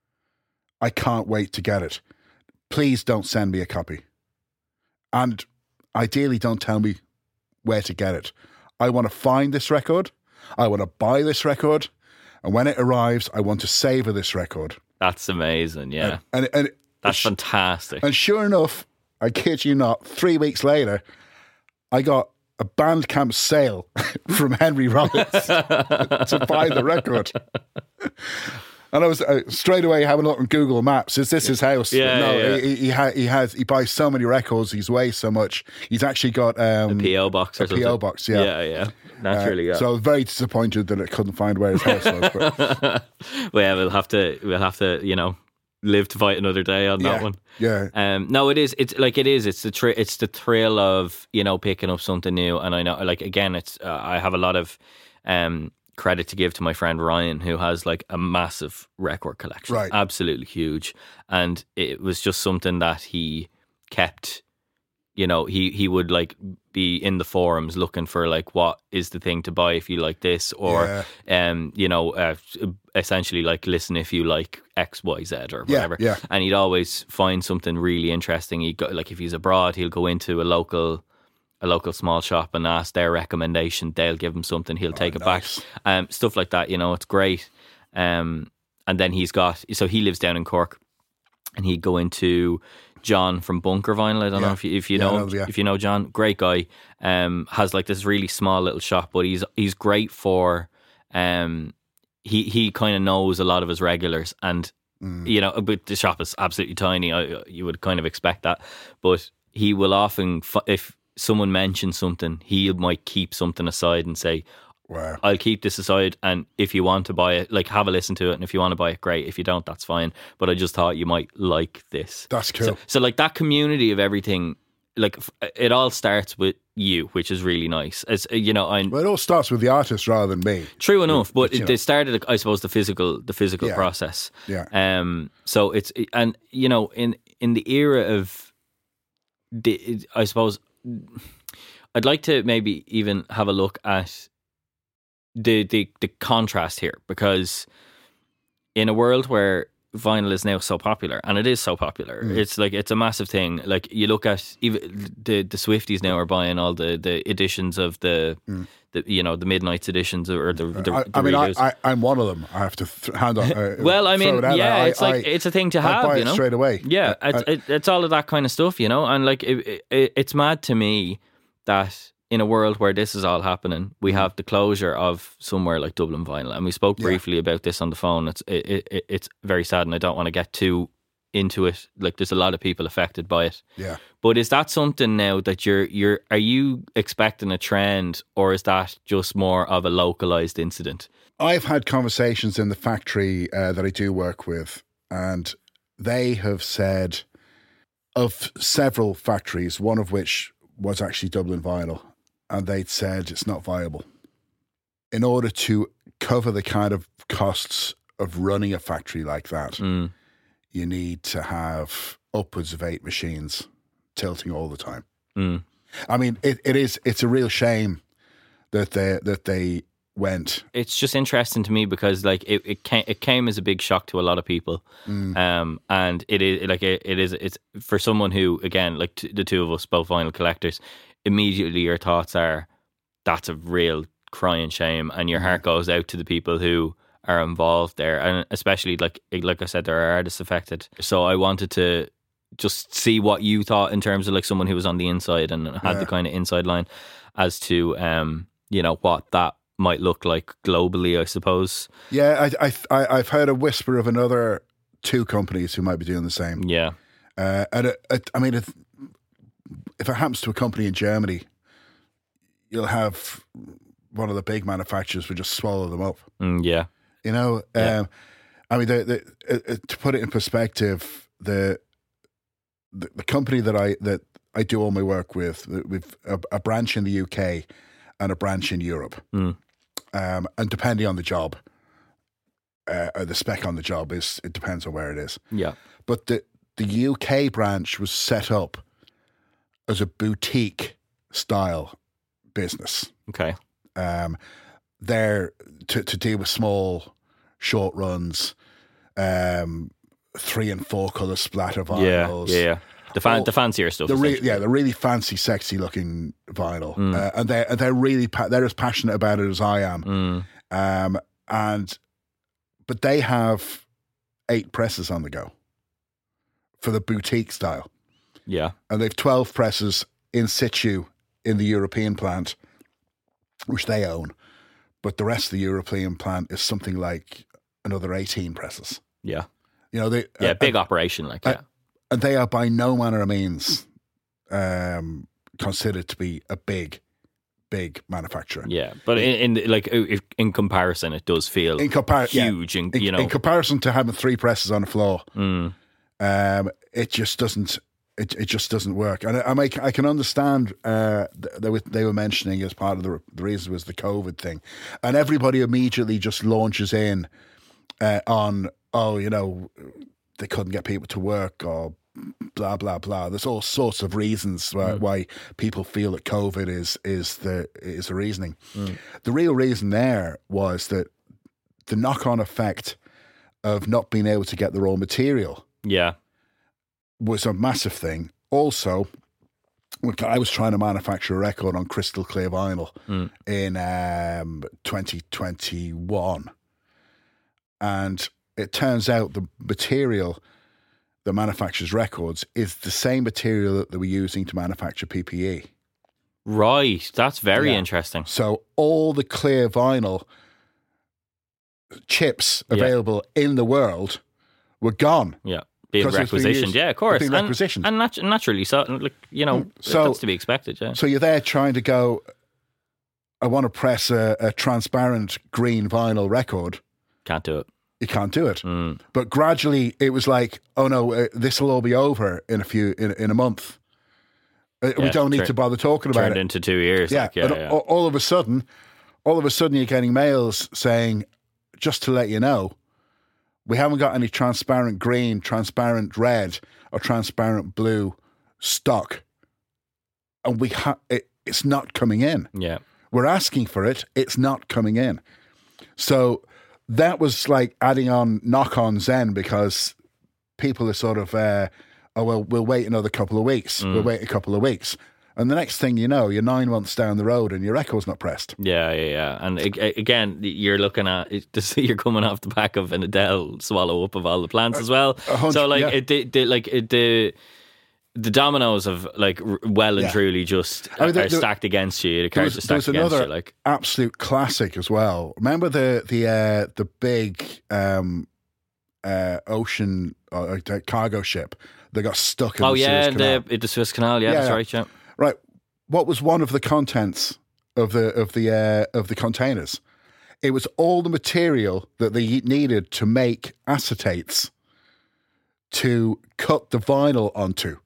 I can't wait to get it. Please don't send me a copy. And ideally don't tell me where to get it. I want to find this record. I want to buy this record. And when it arrives, I want to savor this record." That's amazing, yeah. And that's fantastic. And sure enough, I kid you not, 3 weeks later, I got a Bandcamp sale from Henry Rollins to buy the record. And I was straight away having a look on Google Maps. Is this his house? He buys so many records. He's weighs so much. He's actually got a PO box or something. PO box, yeah. Naturally, So I was very disappointed that it couldn't find where his house was. But. Well, yeah, we'll have to, live to fight another day on that one. Yeah. No, it is. It's the thrill of picking up something new. And I know, again, it's I have a lot of credit to give to my friend Ryan, who has a massive record collection, right? Absolutely huge, and it was just something that he kept. He would be in the forums looking for what is the thing to buy if you like this, or essentially listen if you like X, Y, Z or whatever. Yeah. And he'd always find something really interesting. He'd go, if he's abroad, he'll go into a local small shop and ask their recommendation. They'll give him something. He'll take it back. Stuff like that, it's great. And then he lives down in Cork, and he'd go into John from Bunker Vinyl. I don't know if you know him. If you know John, great guy. Has this really small little shop, but he's great for. He kind of knows a lot of his regulars, and but the shop is absolutely tiny. You would kind of expect that, but he will often if someone mentions something, he might keep something aside and say, "Wow, I'll keep this aside, and if you want to buy it, have a listen to it, and if you want to buy it, great. If you don't, that's fine. But I just thought you might like this." That's cool. So that community of everything, it all starts with you, which is really nice. As it all starts with the artist rather than me. True enough, but it started, I suppose, the physical process. Yeah. So it's in the era of I suppose I'd like to maybe even have a look at the contrast here, because in a world where vinyl is now so popular, and it is so popular, it's a massive thing. Like, you look at even the Swifties now are buying all the editions of the Midnight's editions, or the redos. I'm one of them. I have to hand on. Well, I mean, yeah, it's a thing to have. I buy it straight away. Yeah, it's all of that kind of stuff, and like it's mad to me that in a world where this is all happening, we have the closure of somewhere like Dublin Vinyl, and we spoke briefly about this on the phone. It's very sad, and I don't want to get too into it. Like, there's a lot of people affected by it. Yeah. But is that something now that are you expecting a trend, or is that just more of a localized incident? I've had conversations in the factory that I do work with, and they have said of several factories, one of which was actually Dublin Vinyl, and they'd said it's not viable. In order to cover the kind of costs of running a factory like that, you need to have upwards of 8 machines tilting all the time. I mean, it's a real shame that they went. It's just interesting to me because like it came as a big shock to a lot of people, and it's for someone who, again, like the two of us, both vinyl collectors, immediately your thoughts are, that's a real crying shame, and your heart goes out to the people who are involved there, and especially like I said, there are artists affected. So I wanted to just see what you thought in terms of like someone who was on the inside and had the kind of inside line as to what that might look like globally, I suppose. Yeah, I've heard a whisper of another 2 companies who might be doing the same. Yeah, and I mean, if it happens to a company in Germany, you'll have one of the big manufacturers would just swallow them up. Yeah. I mean, to put it in perspective, the company that I do all my work with, we've a branch in the UK and a branch in Europe. And depending on the job, the spec on the job it depends on where it is. Yeah. But the UK branch was set up as a boutique style business. Okay. There to deal with small, short runs, 3 and 4 color splatter vinyls. Yeah. The fancier stuff. The really fancy, sexy looking vinyl, and they're really they're as passionate about it as I am. But they have 8 presses on the go for the boutique style. Yeah, and they've 12 presses in situ in the European plant, which they own. But the rest of the European plant is something like another 18 presses. Yeah. Big operation, and they are by no manner of means considered to be a big manufacturer. Yeah, but in comparison, it does feel huge. In comparison to having 3 presses on the floor, it just doesn't. It just doesn't work, and I can understand. They were mentioning as part of the reason was the COVID thing, and everybody immediately just launches in on they couldn't get people to work or blah blah blah. There's all sorts of reasons why people feel that COVID is the reasoning. The real reason there was that the knock-on effect of not being able to get the raw material. Yeah. Was a massive thing. Also, I was trying to manufacture a record on crystal clear vinyl in 2021, and it turns out the material that manufactures records is the same material that they were using to manufacture PPE. Right, that's very interesting. So all the clear vinyl chips available in the world were gone. Yeah. Being requisitioned, of course. And naturally, so that's to be expected, yeah. So you're there trying to go, I want to press a transparent green vinyl record. Can't do it. You can't do it. But gradually it was like, oh no, this will all be over in a month. We don't need to bother talking about it. Turned into 2 years. Yeah. All of a sudden you're getting mails saying, just to let you know, we haven't got any transparent green, transparent red, or transparent blue stock, and it's not coming in. Yeah, We're asking for it. It's not coming in. So that was like adding on knock-ons then, because people are sort of, we'll wait another couple of weeks. We'll wait a couple of weeks. And the next thing you know, you're 9 months down the road and your record's not pressed. Yeah. And again, you're looking at you're coming off the back of an Adele swallow up of all the plants as well. So like the dominoes of like well and truly just are stacked against you. The cards are stacked against you. Like absolute classic as well. Remember the big ocean cargo ship that got stuck in the Suez Canal? The Suez Canal. Yeah, that's right. Yeah. Right. What was one of the contents of the containers? It was all the material that they needed to make acetates to cut the vinyl onto.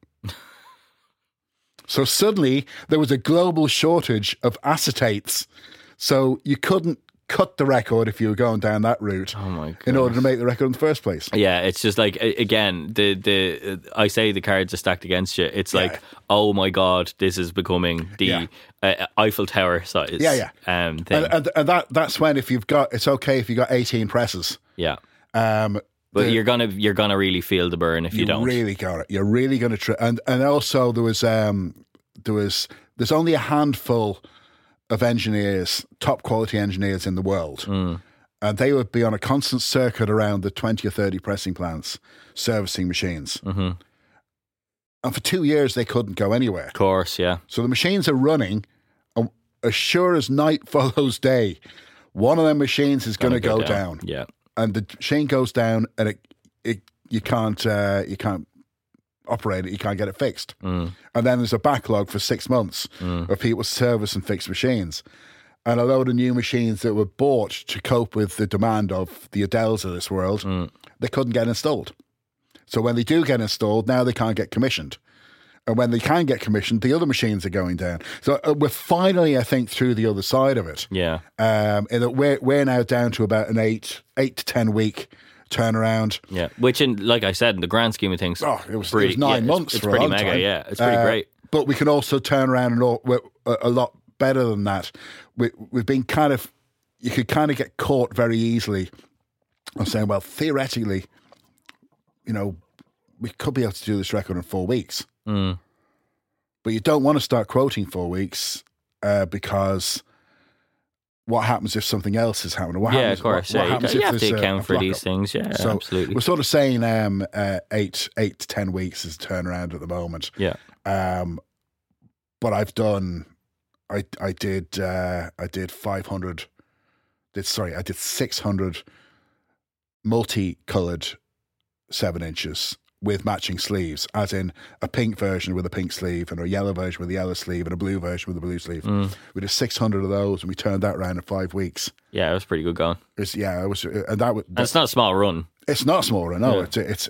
So suddenly there was a global shortage of acetates. So you couldn't cut the record if you were going down that route in order to make the record in the first place. Yeah, it's just like, again, I say the cards are stacked against you. It's like, oh my God, this is becoming the Eiffel Tower size thing. And that's when it's okay if you got 18 presses. Yeah. But you're gonna really feel the burn if you don't. Really got it. You're really gonna try. And also there's only a handful of engineers, top quality engineers in the world, and they would be on a constant circuit around the 20 or 30 pressing plants, servicing machines. Mm-hmm. And for 2 years they couldn't go anywhere. Of course, yeah. So the machines are running, and as sure as night follows day, one of them machines is going to go down. Yeah. And the machine goes down, and you can't operate it. You can't get it fixed. And then there's a backlog for 6 months of people service and fix machines, and a load of new machines that were bought to cope with the demand of the Adeles of this world. They couldn't get installed. So when they do get installed, now they can't get commissioned. And when they can get commissioned, the other machines are going down. So we're finally, I think, through the other side of it. Yeah. We're now down to about an 8 to 10 week turnaround. Yeah. Which, like I said, in the grand scheme of things, it was 9 months. It's pretty mega. Time. Yeah, it's pretty great. But we can also turn around a lot better than that. We've been you could kind of get caught very easily on saying, well, theoretically, we could be able to do this record in 4 weeks. But you don't want to start quoting 4 weeks because what happens if something else is happening? Of course. You have to account for these things. Yeah, so absolutely. We're sort of saying 8 to 10 weeks is turnaround at the moment. Yeah. But I've done. I did 500. I did 600 multicolored 7 inches with matching sleeves, as in a pink version with a pink sleeve and a yellow version with a yellow sleeve and a blue version with a blue sleeve. We did 600 of those, and we turned that around in 5 weeks. Yeah, it was pretty good going. It's not a small run. It's not a small run. No,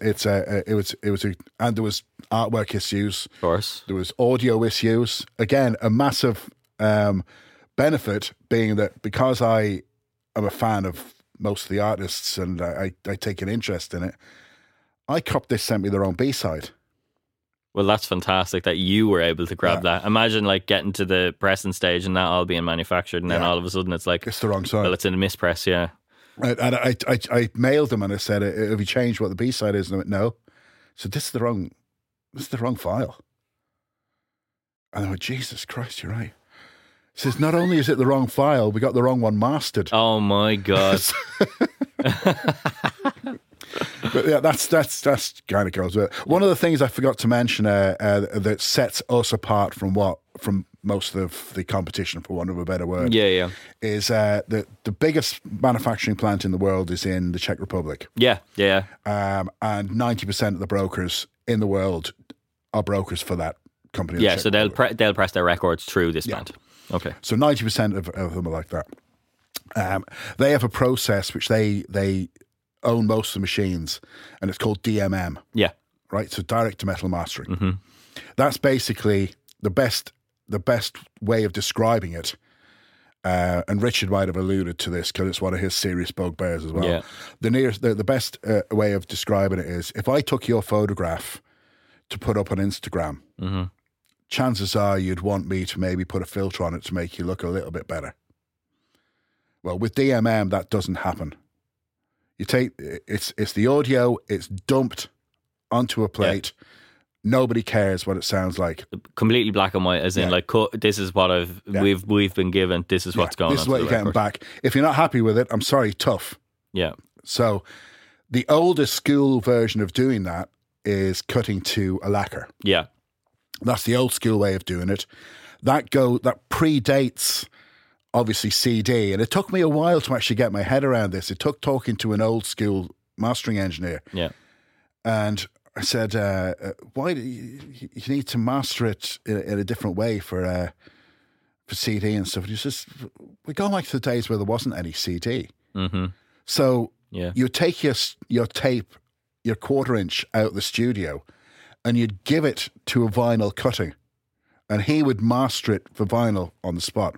and there was artwork issues. Of course, there was audio issues. Again, a massive benefit being that because I am a fan of most of the artists and I take an interest in it. iCop sent me their own B-side. Well, that's fantastic that you were able to grab that. Imagine getting to the pressing stage and that all being manufactured, and then all of a sudden it's like, it's the wrong side. Well, it's in a mispress, yeah. And I mailed them and I said, have you changed what the B-side is? And I went, no. So this is the wrong file. And I went, Jesus Christ, you're right. He says, not only is it the wrong file, we got the wrong one mastered. Oh my God. But yeah, that's kind of goes with it. One of the things I forgot to mention that sets us apart from most of the competition, for want of a better word, is the biggest manufacturing plant in the world is in the Czech Republic. Yeah. And 90% of the brokers in the world are brokers for that company. Yeah, so they'll press their records through this plant. Okay. So 90% of them are like that. They have a process which they own most of the machines, and it's called DMM. Yeah. Right? So direct to metal mastering. Mm-hmm. That's basically the best way of describing it. And Richard might have alluded to this because it's one of his serious bugbears as well. Yeah. The best way of describing it is if I took your photograph to put up on Instagram, chances are you'd want me to maybe put a filter on it to make you look a little bit better. Well, with DMM, that doesn't happen. You take it's the audio, it's dumped onto a plate. Yeah. Nobody cares what it sounds like. Completely black and white, as in like, this is what we've been given. This is what's going on. This is what you're getting back. If you're not happy with it, I'm sorry, tough. Yeah. So the oldest school version of doing that is cutting to a lacquer. Yeah. That's the old school way of doing it. That predates obviously CD, and it took me a while to actually get my head around this. It took talking to an old school mastering engineer. Yeah. And I said, why do you need to master it in a different way for CD and stuff? And he says, we're going back to the days where there wasn't any CD. Mm-hmm. So you take your tape, your 1/4 inch out of the studio, and you'd give it to a vinyl cutting, and he would master it for vinyl on the spot.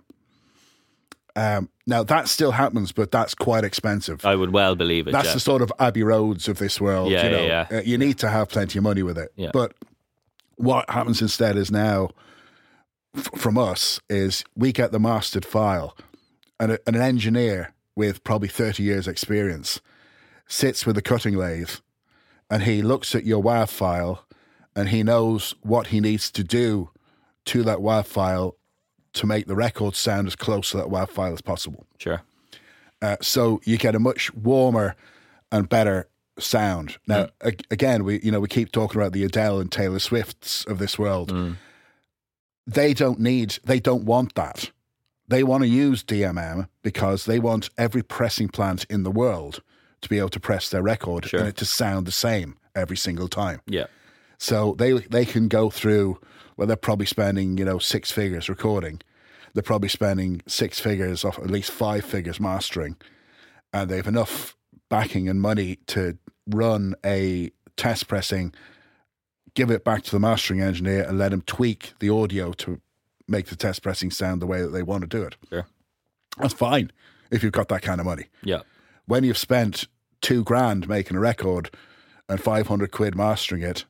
Now, that still happens, but that's quite expensive. I would well believe it. That's the sort of Abbey Roads of this world. Yeah. You need to have plenty of money with it. Yeah. But what happens instead is now, from us, is we get the mastered file, and an engineer with probably 30 years experience sits with a cutting lathe, and he looks at your WAV file, and he knows what he needs to do to that WAV file to make the record sound as close to that WAV file as possible. Sure. So you get a much warmer and better sound. Now, again, we keep talking about the Adele and Taylor Swifts of this world. They don't want that. They want to use DMM because they want every pressing plant in the world to be able to press their record and it to sound the same every single time. Yeah. So they can go through, well, they're probably spending, 6 figures recording. They're probably spending 6 figures, off at least 5 figures mastering. And they have enough backing and money to run a test pressing, give it back to the mastering engineer and let him tweak the audio to make the test pressing sound the way that they want to do it. Sure. That's fine if you've got that kind of money. Yeah. When you've spent $2,000 making a record and 500 quid mastering it,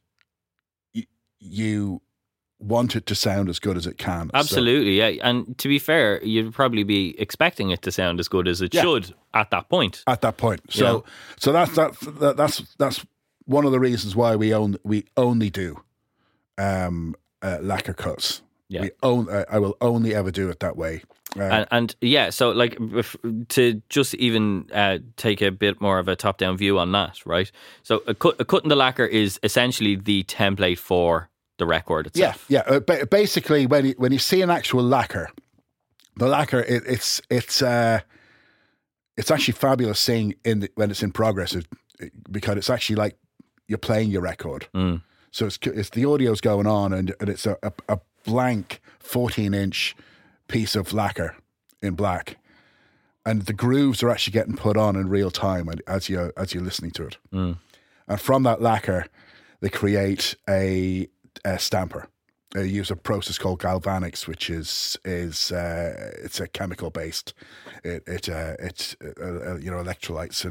you want it to sound as good as it can. Absolutely, yeah. And to be fair, you'd probably be expecting it to sound as good as it should at that point. At that point. So that's one of the reasons why we only do lacquer cuts. Yeah. I will only ever do it that way. So like to just even take a bit more of a top-down view on that, right? So a cut in the lacquer is essentially the template for the record itself. Yeah. Basically, when you see an actual lacquer, the lacquer it's actually fabulous seeing when it's in progress, because it's actually like you're playing your record. So it's the audio's going on, and it's a blank 14-inch piece of lacquer in black, and the grooves are actually getting put on in real time as you're listening to it. And from that lacquer, they create a stamper. They use a process called galvanics, which is it's a chemical based. It's electrolytes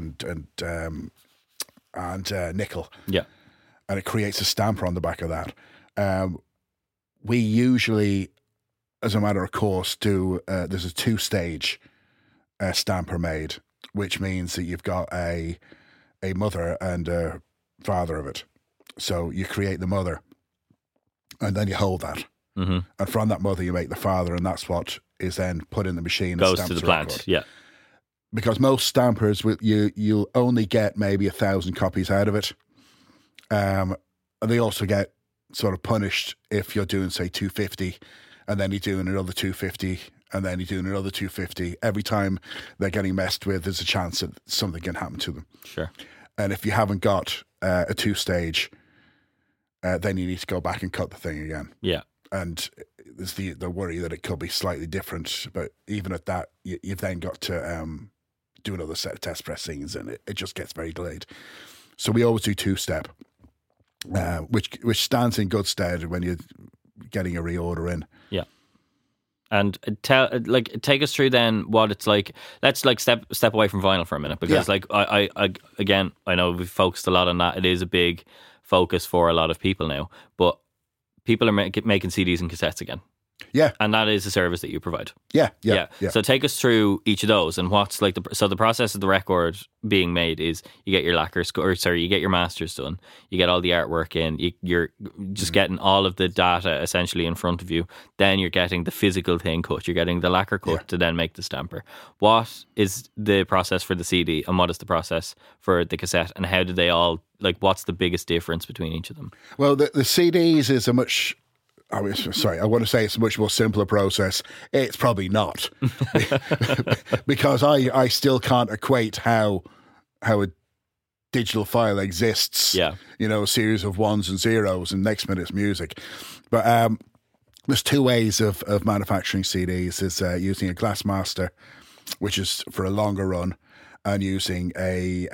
and nickel. Yeah, and it creates a stamper on the back of that. We usually, as a matter of course, do there's a 2-stage stamper made, which means that you've got a mother and a father of it. So you create the mother, and then you hold that. Mm-hmm. And from that mother, you make the father, and that's what is then put in the machine. Goes to the plant, record. Yeah. Because most stampers, you'll only get maybe 1,000 copies out of it. And they also get sort of punished if you're doing, say, 250, and then you're doing another 250, and then you're doing another 250. Every time they're getting messed with, there's a chance that something can happen to them. Sure. And if you haven't got a 2-stage, then you need to go back and cut the thing again. Yeah. And there's the worry that it could be slightly different, but even at that, you've then got to do another set of test pressings, and it just gets very delayed. So we always do 2-step, which stands in good stead when you're getting a reorder in. Yeah. And take us through then what it's like. Let's step away from vinyl for a minute, because I know we've focused a lot on that. It is a big focus for a lot of people now, but people are making CDs and cassettes again. Yeah. And that is a service that you provide. Yeah. So take us through each of those and what's like the process of the record being made is you get your you get your masters done, you get all the artwork in, you're just getting all of the data essentially in front of you. Then you're getting the physical thing cut. You're getting the lacquer cut to then make the stamper. What is the process for the CD and what is the process for the cassette, and how do they all, like, what's the biggest difference between each of them? Well, the CDs is a much... I want to say it's a much more simpler process. It's probably not. Because I still can't equate how a digital file exists. Yeah. You know, a series of ones and zeros and next minute's music. But there's two ways of manufacturing CDs. Is using a glass master, which is for a longer run, and using a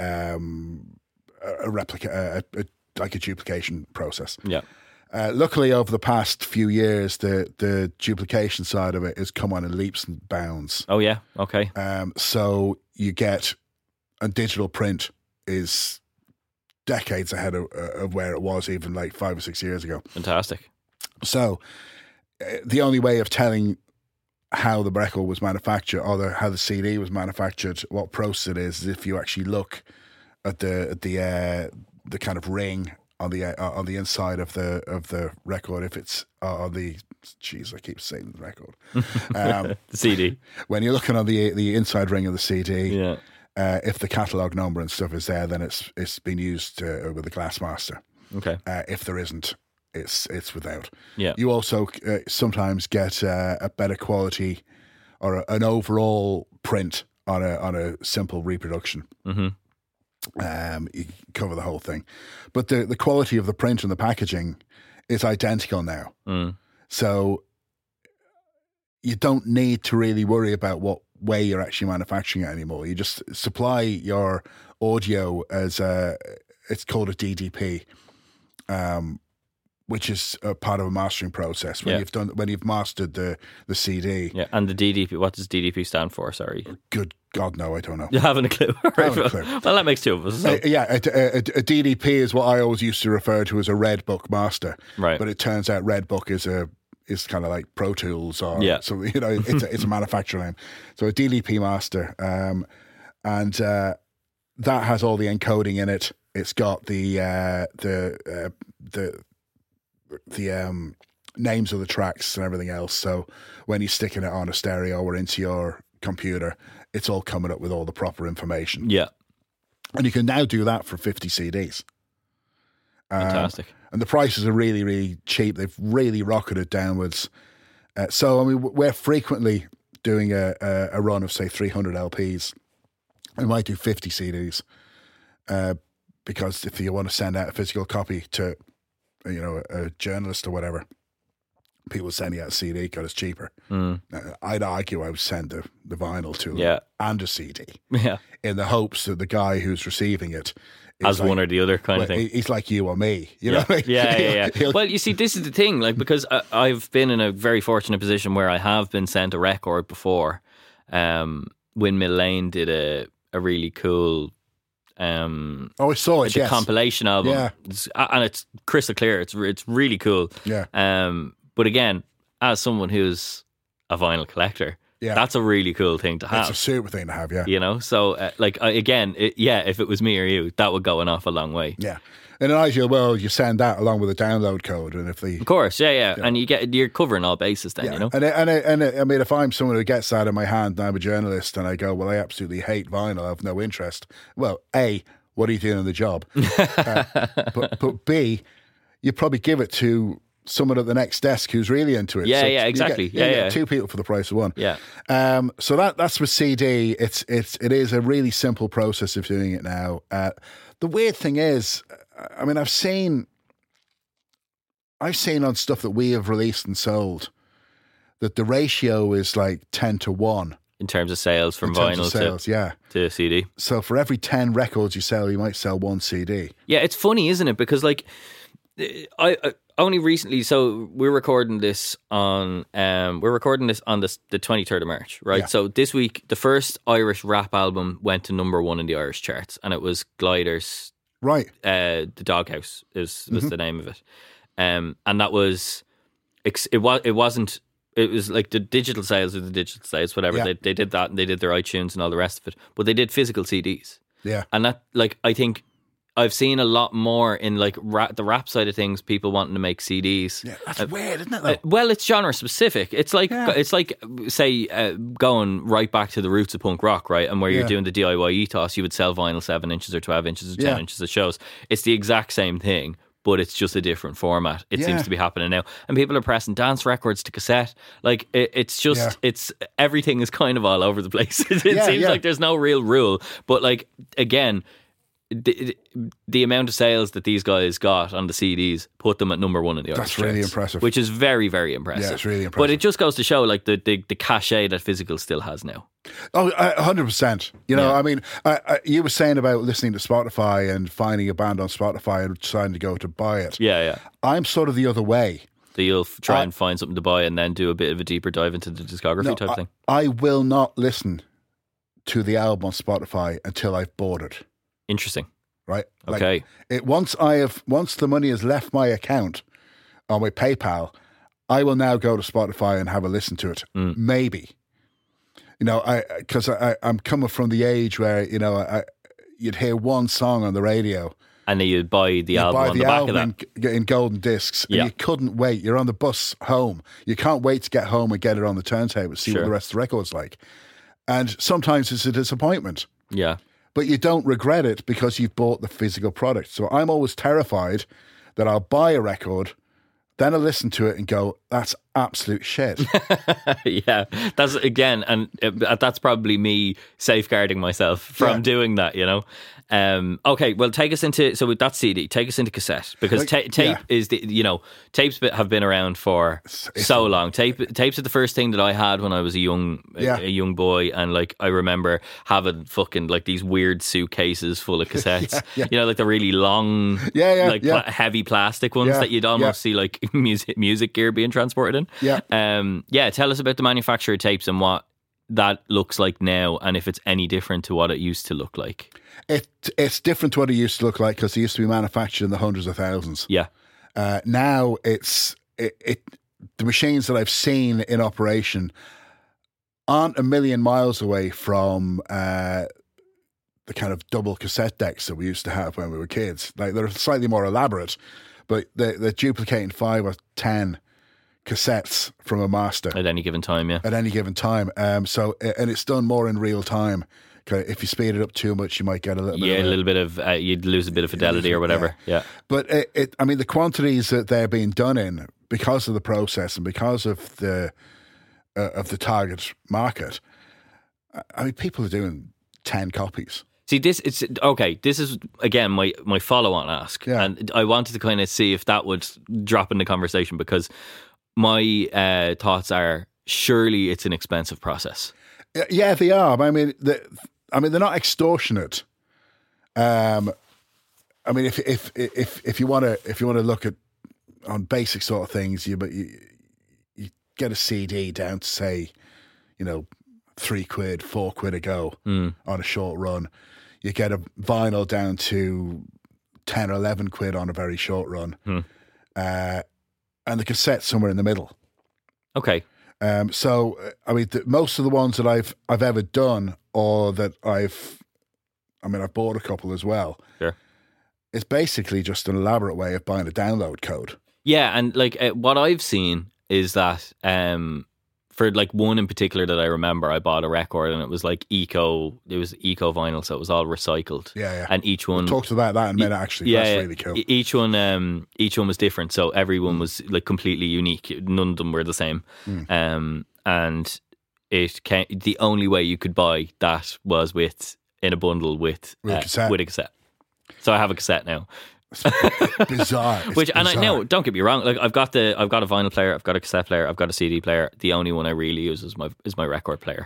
replica, like a duplication process. Yeah. Luckily, over the past few years, the duplication side of it has come on in leaps and bounds. Oh, yeah. Okay. So you get a digital print is decades ahead of where it was even like 5 or 6 years ago. Fantastic. So the only way of telling how the record was manufactured or how the CD was manufactured, what process it is if you actually look at the kind of ring on the inside of the record, if it's on the, jeez, I keep saying the record, the CD. When you're looking on the inside ring of the CD, if the catalog number and stuff is there, then it's been used with a glass master. Okay. If there isn't, it's without. Yeah. You also sometimes get a better quality or an overall print on a simple reproduction. Mm-hmm. You cover the whole thing, but the quality of the print and the packaging is identical now. So you don't need to really worry about what way you're actually manufacturing it anymore. You just supply your audio as it's called a DDP, which is a part of a mastering process when you've mastered the CD. Yeah, and the DDP. What does DDP stand for? Sorry. Good God, no, I don't know. You haven't a clue. Right. Haven't a clue. Well, that makes two of us. So. A DDP is what I always used to refer to as a Red Book master. Right. But it turns out Red Book is kind of like Pro Tools or something. You know, it's a manufacturer name. So a DDP master, and that has all the encoding in it. It's got the names of the tracks and everything else. So when you're sticking it on a stereo or into your computer, it's all coming up with all the proper information. Yeah. And you can now do that for 50 CDs. Fantastic. And the prices are really, really cheap. They've really rocketed downwards. So, I mean, we're frequently doing a run of, say, 300 LPs. We might do 50 CDs because if you want to send out a physical copy to, you know, a journalist or whatever, people sending out a CD because it's cheaper. I'd argue I would send the vinyl to them and a CD in the hopes that the guy who's receiving it as like, one or the other kind of thing. He's like you or me, you know? Yeah. Well, you see, this is the thing, like, because I've been in a very fortunate position where I have been sent a record before. Windmill Lane did a really cool I saw it, a compilation album. Yeah. And it's crystal clear. It's really cool. Yeah. But again, as someone who's a vinyl collector, that's a really cool thing to have. It's a super thing to have, yeah. You know, so if it was me or you, that would go an awful long way. Yeah. In an ideal world, you send that along with a download code, and if of course, and you're covering all bases then, you know. And I mean, if I'm someone who gets that in my hand, and I'm a journalist, and I go, well, I absolutely hate vinyl, I have no interest. Well, A, what are you doing in the job? but B, you probably give it to someone at the next desk who's really into it. Exactly. You get two people for the price of one. Yeah. So that's with CD. It is a really simple process of doing it now. The weird thing is, I mean, I've seen on stuff that we have released and sold that the ratio is like 10-1 in terms of sales from vinyl to CD. So for every 10 records you sell, you might sell one CD. Yeah, it's funny, isn't it? Because like I only recently, so we're recording this on the 23rd of March, right? Yeah. So this week, the first Irish rap album went to #1 in the Irish charts, and it was Glider's, right? The Doghouse was the name of it. and that was it was like the digital sales or the digital sales, whatever. Yeah. They did that, and they did their iTunes and all the rest of it, but they did physical CDs. Yeah. And that, like, I think I've seen a lot more in like the rap side of things, people wanting to make CDs. Yeah, that's weird, isn't it? Though? Well, it's genre specific. It's like say going right back to the roots of punk rock, right? And where you're doing the DIY ethos, you would sell vinyl 7 inches or 12 inches or 10 inches at shows. It's the exact same thing, but it's just a different format. It seems to be happening now, and people are pressing dance records to cassette. Like it's just it's everything is kind of all over the place. It seems like there's no real rule, but like again. The amount of sales that these guys got on the CDs put them at number one in the Irish That's really charts, impressive. which is very, very impressive. Yeah, it's really impressive. But it just goes to show like the cachet that physical still has now. Oh, 100%. You know, I mean, you were saying about listening to Spotify and finding a band on Spotify and deciding to go to buy it. Yeah. I'm sort of the other way. So you'll try and find something to buy and then do a bit of a deeper dive into the discography type thing. I will not listen to the album on Spotify until I've bought it. Interesting. Right? Okay. Once the money has left my account on my PayPal, I will now go to Spotify and have a listen to it. Maybe. You know, because I'm coming from the age where, you know, you'd hear one song on the radio. And then you'd buy the album on the back of that. In golden discs. And you couldn't wait. You're on the bus home. You can't wait to get home and get it on the turntable, see what the rest of the record's like. And sometimes it's a disappointment. Yeah. But you don't regret it because you've bought the physical product. So I'm always terrified that I'll buy a record, then I'll listen to it and go, that's absolute shit. Yeah, that's again, and that's probably me safeguarding myself from doing that, you know. Okay, well, take us into, so with that CD, take us into cassette, because tape is the, you know, tapes have been around for so long. Tapes are the first thing that I had when I was a young boy, and like I remember having fucking like these weird suitcases full of cassettes, you know, like the really long, heavy plastic ones that you'd almost see like music gear being transported in. Tell us about the manufacture of tapes and what that looks like now, and if it's any different to what it used to look like. It's different to what it used to look like because it used to be manufactured in the hundreds of thousands. Yeah. Now the machines that I've seen in operation aren't a million miles away from the kind of double cassette decks that we used to have when we were kids. Like they're slightly more elaborate, but they're duplicating 5 or 10 cassettes from a master at any given time. At any given time. So it's done more in real time. If you speed it up too much, you might get a little bit of you'd lose a bit of fidelity or whatever. Yeah. But I mean, the quantities that they're being done in, because of the process and because of the target market, I mean, people are doing 10 copies. See, this is again my follow-on ask, and I wanted to kind of see if that would drop in the conversation, because my thoughts are, surely it's an expensive process. Yeah, they are. I mean, they're not extortionate. I mean, if you want to look at on basic sort of things, you get a CD down to, say, you know, £3, £4 a go on a short run. You get a vinyl down to 10 or 11 quid on a very short run, and the cassette somewhere in the middle. Okay. So I mean, most of the ones that I've ever done, or that I've bought a couple as well. Sure. It's basically just an elaborate way of buying a download code. Yeah, and like what I've seen is that for like one in particular that I remember, I bought a record and it was like eco vinyl, so it was all recycled. Yeah. And each one, we'll talk about that in a minute. Actually, that's really cool. Each one was different, so everyone was like completely unique. None of them were the same. And it came, the only way you could buy that was in a bundle with a cassette. So I have a cassette now. Bizarre. I know, don't get me wrong, like I've got a vinyl player, I've got a cassette player, I've got a CD player. The only one I really use is my record player.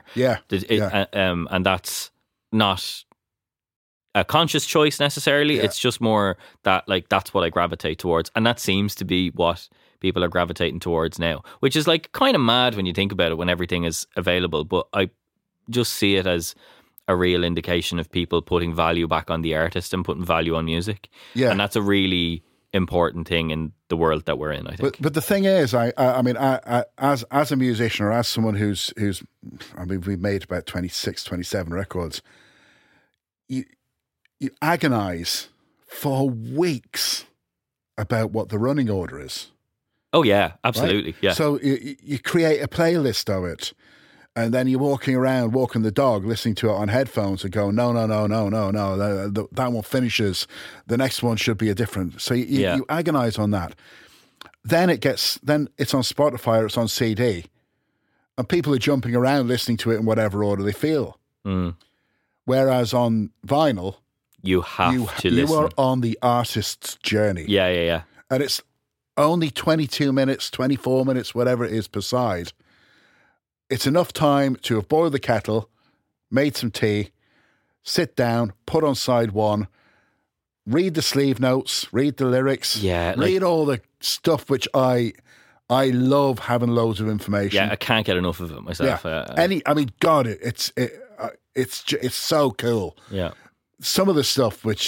And that's not a conscious choice necessarily. It's just more that like that's what I gravitate towards, and that seems to be what people are gravitating towards now, which is like kind of mad when you think about it, when everything is available. But I just see it as a real indication of people putting value back on the artist and putting value on music. Yeah. And that's a really important thing in the world that we're in, I think. But the thing is, I mean, as a musician or as someone who's I mean, we've made about 26, 27 records. You agonize for weeks about what the running order is. Oh yeah, absolutely. Right? Yeah. So you create a playlist of it, and then you're walking the dog, listening to it on headphones, and going, no, that one finishes. The next one should be a different. So you agonize on that. Then it's on Spotify or it's on CD, and people are jumping around listening to it in whatever order they feel. Mm. Whereas on vinyl, you have to listen. You are on the artist's journey. Yeah. And it's only 22 minutes, 24 minutes, whatever it is per side. It's enough time to have boiled the kettle, made some tea, sit down, put on side one, read the sleeve notes, read the lyrics, read all the stuff which I love having loads of information. Yeah, I can't get enough of it myself. Yeah. It's so cool. Yeah. Some of the stuff which,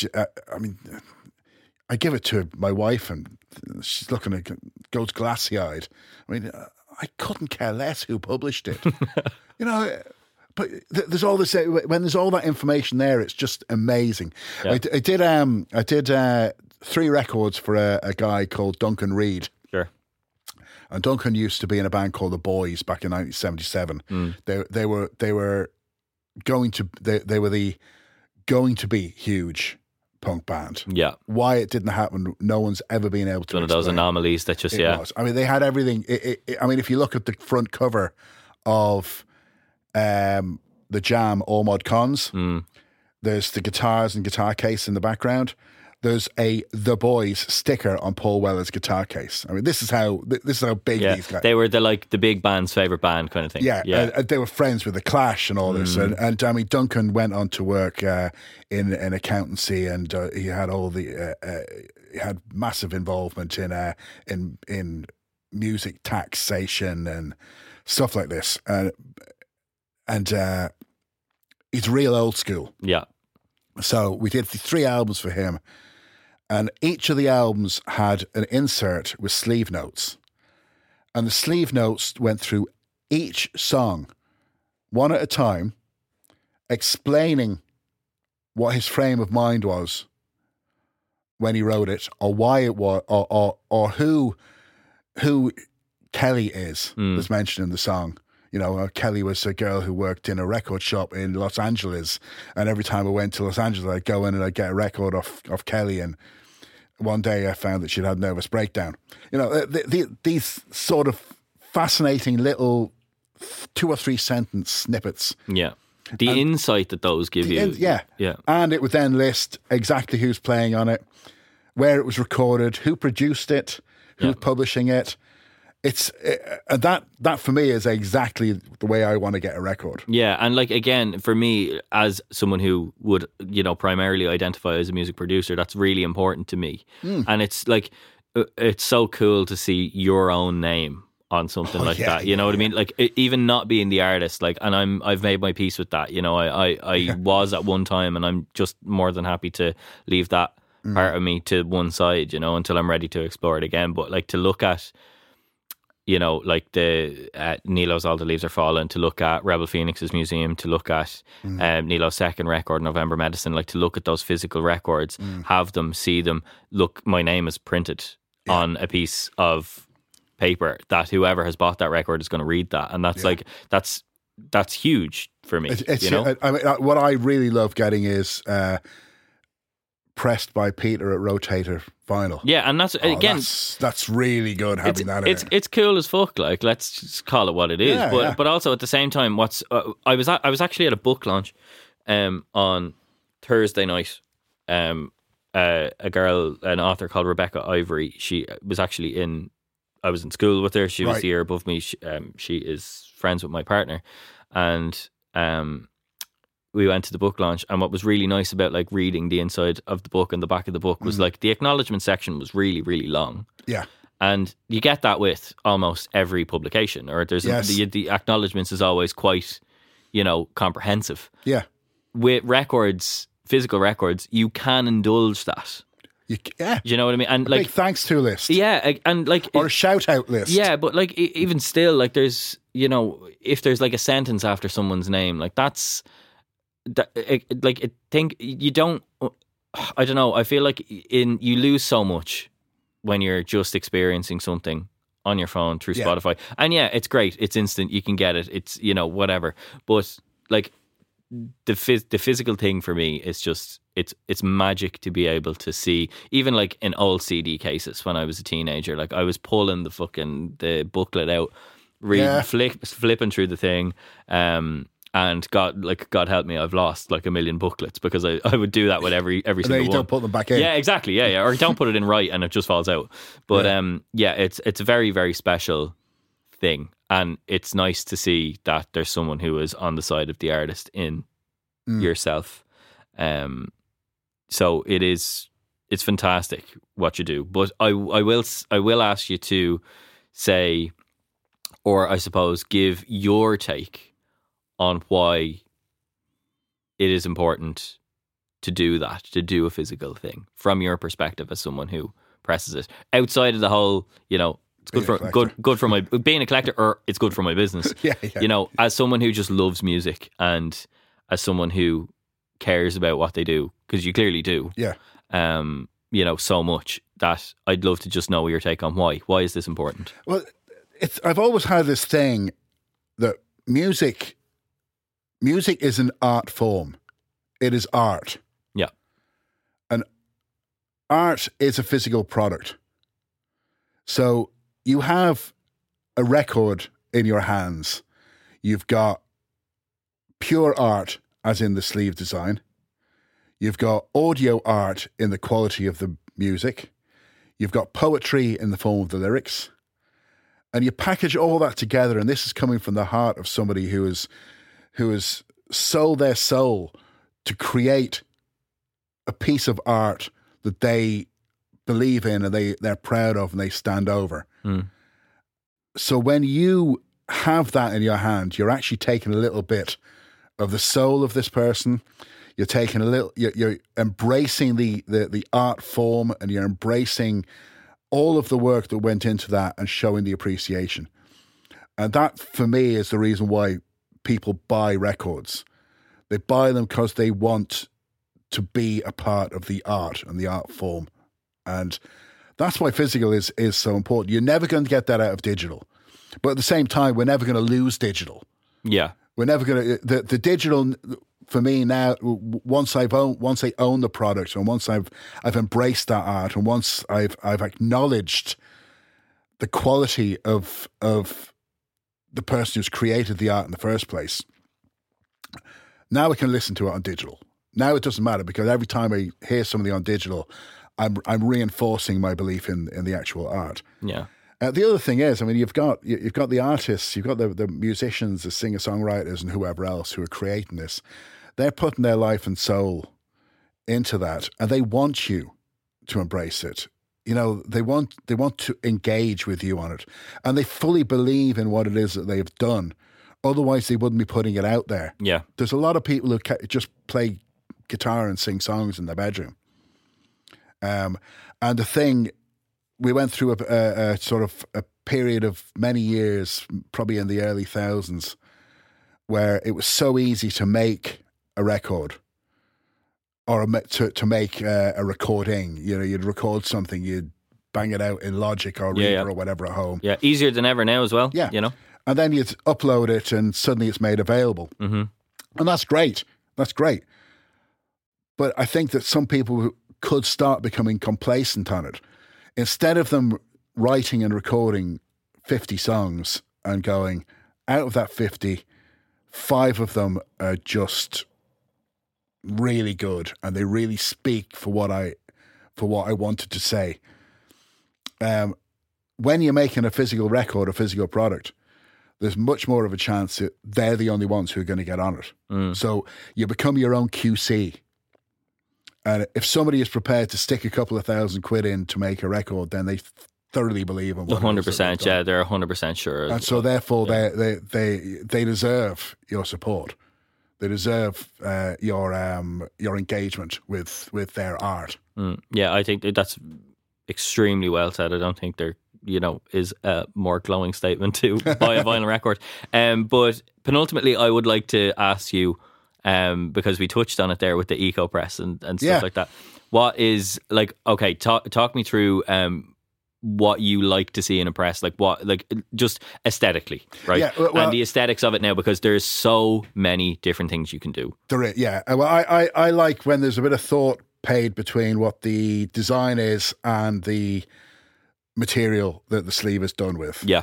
I give it to my wife and she's looking at goes glassy-eyed. I mean, I couldn't care less who published it. But there's all this, when there's all that information there, it's just amazing. Yeah. I did 3 records for a guy called Duncan Reid. Sure. And Duncan used to be in a band called The Boys back in 1977. They were the going to be huge punk band. Yeah. Why it didn't happen, no one's ever been able to One of those anomalies that just, was. I mean, they had everything. If you look at the front cover of the Jam All Mod Cons, there's the guitars and guitar case in the background. There's a The Boys sticker on Paul Weller's guitar case. I mean, this is how big these guys. They were the big band's favourite band kind of thing. Yeah. They were friends with the Clash and all this. And I mean, Duncan went on to work in accountancy, and he had he had massive involvement in music taxation and stuff like this. And he's real old school. Yeah. So we did 3 albums for him, and each of the albums had an insert with sleeve notes, and the sleeve notes went through each song one at a time, explaining what his frame of mind was when he wrote it, or why it was, or who Kelly is, was mentioned in the song. Kelly was a girl who worked in a record shop in Los Angeles, and every time I went to Los Angeles, I'd go in and I'd get a record off Kelly, and one day I found that she'd had a nervous breakdown. These sort of fascinating little 2 or 3 sentence snippets. Yeah. The insight that those give you. Yeah. And it would then list exactly who's playing on it, where it was recorded, who produced it, who's publishing it. It's that for me is exactly the way I want to get a record. Yeah, and again, for me, as someone who would primarily identify as a music producer, that's really important to me. And it's it's so cool to see your own name on something that. You know what I mean? Even not being the artist, and I've made my peace with that. I was at one time, and I'm just more than happy to leave that part of me to one side, until I'm ready to explore it again. But to look at, the Nilo's All the Leaves Are Falling, to look at Rebel Phoenix's museum, to look at Nilo's second record, November Medicine, to look at those physical records, have them, see them. Look, my name is printed on a piece of paper that whoever has bought that record is going to read that, and that's that's huge for me. I mean, what I really love getting is pressed by Peter at Rotator Vinyl. Yeah, and that's really good having that. It's cool as fuck. Let's just call it what it is. But also at the same time, I was actually at a book launch on Thursday night. A girl, an author called Rebecca Ivory. She was actually I was in school with her. She was the year above me. She is friends with my partner, and we went to the book launch. And what was really nice about reading the inside of the book and the back of the book was the acknowledgement section was really, really long. Yeah. And you get that with almost every publication, or there's the acknowledgements is always quite, comprehensive. Yeah. With records, physical records, you can indulge that. Yeah. Do you know what I mean? And a like big thanks to list. Yeah, and like or a shout out list. Yeah, but like even still, like there's, you know, if there's like a sentence after someone's name, like that's think you don't. I don't know. I feel like you lose so much when you're just experiencing something on your phone through Spotify. And yeah, it's great. It's instant. You can get it. It's, you know, whatever. But like the physical thing for me is just it's magic to be able to see, even like in old CD cases when I was a teenager, like I was pulling the booklet out, reading, flipping through the thing, and God help me, I've lost like a million booklets because I would do that with every single one. And then you don't put them back in. Yeah, exactly. Yeah. Or don't put it in right and it just falls out. But it's a very, very special thing. And it's nice to see that there's someone who is on the side of the artist in yourself. So it's fantastic what you do. But I will ask you to say, or I suppose give your take on why it is important to do that, to do a physical thing from your perspective as someone who presses it outside of the whole, you know, it's good for my being a collector, or it's good for my business. Yeah. You know, as someone who just loves music and as someone who cares about what they do, because you clearly do. Yeah. You know, so much that I'd love to just know your take on why. Why is this important? Well, I've always had this thing that music is an art form. It is art. Yeah. And art is a physical product. So you have a record in your hands. You've got pure art, as in the sleeve design. You've got audio art in the quality of the music. You've got poetry in the form of the lyrics. And you package all that together, and this is coming from the heart of somebody who has sold their soul to create a piece of art that they believe in and they're proud of and they stand over. So when you have that in your hand, you're actually taking a little bit of the soul of this person. You're taking you're embracing the art form, and you're embracing all of the work that went into that and showing the appreciation. And that, for me, is the reason why people buy records. They buy them because they want to be a part of the art and the art form. And that's why physical is so important. You're never going to get that out of digital. But at the same time, we're never going to lose digital. Yeah. We're never going to... The digital, for me now, once I own the product, and once I've embraced that art, and once I've acknowledged the quality of the person who's created the art in the first place, now I can listen to it on digital. Now it doesn't matter, because every time I hear something on digital, I'm reinforcing my belief in the actual art. Yeah. The other thing is, I mean, you've got the artists, you've got the musicians, the singer-songwriters, and whoever else who are creating this. They're putting their life and soul into that, and they want you to embrace it. You know, they want to engage with you on it, and they fully believe in what it is that they've done. Otherwise, they wouldn't be putting it out there. Yeah. There's a lot of people who just play guitar and sing songs in their bedroom. And the thing, we went through a sort of a period of many years, probably in the early thousands, where it was so easy to make a record or to make a recording. You know, you'd record something, you'd bang it out in Logic or Reaper or whatever at home. Yeah, easier than ever now as well. Yeah. You know? And then you'd upload it and suddenly it's made available. Mm-hmm. And that's great. That's great. But I think that some people could start becoming complacent on it. Instead of them writing and recording 50 songs and going, out of that 50, 5 of them are just really good and they really speak for what I wanted to say. When you're making a physical record, a physical product, there's much more of a chance that they're the only ones who are going to get on it. So you become your own QC. And if somebody is prepared to stick a couple of £1,000 in to make a record, then they thoroughly believe in what 100%, yeah, they're 100% sure. And so therefore they deserve your support. They deserve your engagement with their art. Yeah, I think that's extremely well said. I don't think there, is a more glowing statement to buy a vinyl record. But penultimately, I would like to ask you, because we touched on it there with the Eco Press and stuff like that. What is talk me through what you like to see in a press, just aesthetically, right? Yeah, well, and the aesthetics of it now, because there's so many different things you can do. There is, yeah. Well, I like when there's a bit of thought paid between what the design is and the material that the sleeve is done with. Yeah.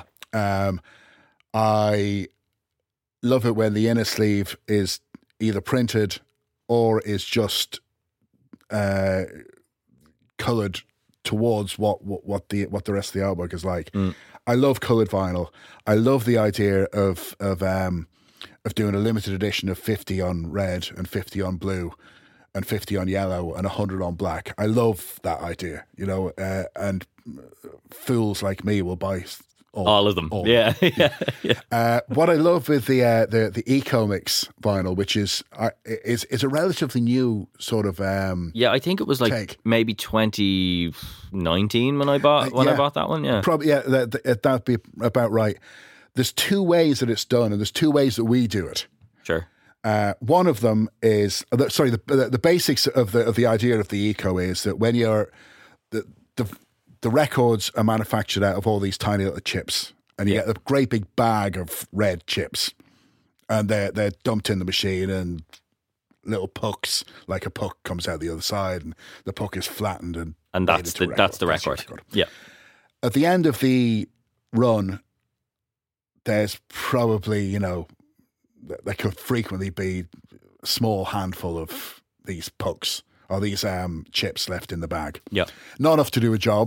I love it when the inner sleeve is either printed or is just coloured towards what the rest of the artwork is like. I love coloured vinyl. I love the idea of doing a limited edition of 50 on red and 50 on blue and 50 on yellow and 100 on black. I love that idea, and fools like me will buy all of them. Yeah. What I love with the Eco Mix vinyl, which is a relatively new sort of I think it was take. Maybe 2019 when I bought that one. Yeah, probably. Yeah, that'd be about right. There's two ways that it's done, and there's two ways that we do it. Sure. One of them is the basics of the idea of the Eco is that when you're the records are manufactured out of all these tiny little chips, and you get a great big bag of red chips, and they're dumped in the machine, and little pucks, like a puck, comes out the other side, and the puck is flattened, and that's the record. Yeah. At the end of the run, there's probably there could frequently be a small handful of these pucks or these chips left in the bag. Yeah. Not enough to do a job.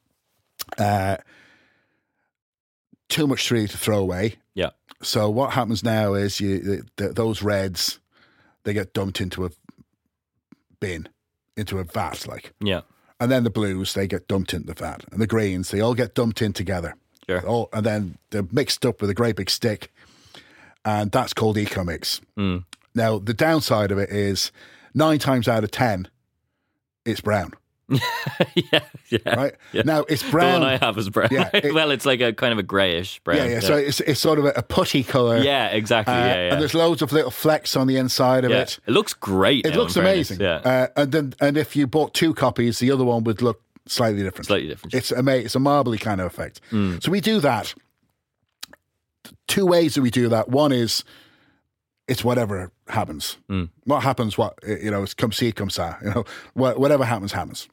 Too much tree to throw away. Yeah. So what happens now is those reds, they get dumped into a bin, into a vat, Yeah. And then the blues, they get dumped into the vat, and the greens, they all get dumped in together. Sure. And then they're mixed up with a great big stick, and that's called Eco Mix. Now the downside of it is 9 times out of 10, it's brown. yeah. Right? Yeah. Now it's brown. The one I have is brown. Yeah, well, it's like a kind of a greyish brown. Yeah. So it's sort of a putty colour. Yeah, exactly. And there's loads of little flecks on the inside of it. It looks great. It looks amazing. Yeah. And if you bought 2 copies, the other one would look slightly different. It's amazing. It's a marbly kind of effect. So we do that. 2 ways that we do that. One is it's whatever happens. What happens? It's come see, come sa. Whatever happens.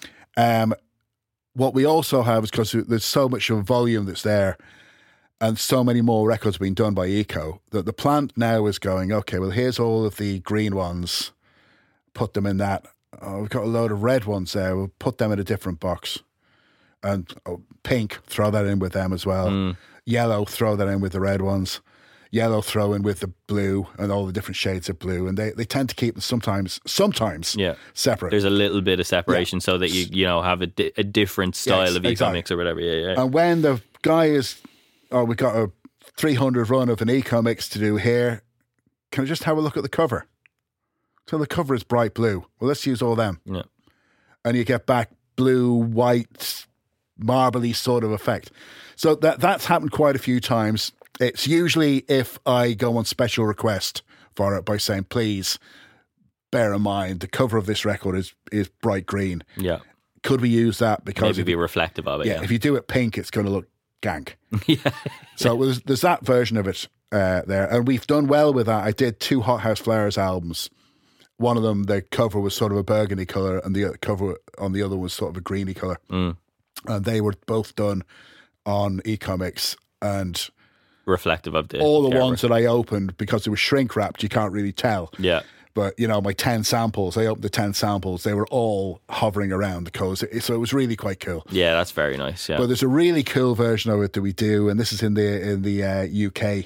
What we also have is, because there's so much of volume that's there, and so many more records being done by Eco, that the plant now is going, okay, well, here's all of the green ones, put them in that. Oh, we've got a load of red ones there, we'll put them in a different box. And pink, throw that in with them as well. Yellow, throw that in with the red ones. Yellow, throw in with the blue and all the different shades of blue. And they tend to keep them sometimes separate. There's a little bit of separation so that you have a different style of Eco Mix or whatever. Yeah. And when the guy is, we've got a 300 run of an Eco Mix to do here, can I just have a look at the cover? So the cover is bright blue. Well, let's use all them. Yeah. And you get back blue, white, marbly sort of effect. So that's happened quite a few times. It's usually if I go on special request for it by saying, please bear in mind the cover of this record is bright green. Yeah. Could we use that? Because maybe be reflective of it. Yeah. If you do it pink, it's going to look gank. Yeah. So there's that version of it there. And we've done well with that. I did 2 Hot House Flowers albums. One of them, the cover was sort of a burgundy colour, and the cover on the other was sort of a greeny colour. And they were both done on Eco Mix, and reflective of all the ones that I opened, because they were shrink wrapped, you can't really tell. Yeah. But my 10 samples, I opened the 10 samples, they were all hovering around the coast, so it was really quite cool. Yeah, that's very nice. Yeah. But there's a really cool version of it that we do, and this is in the UK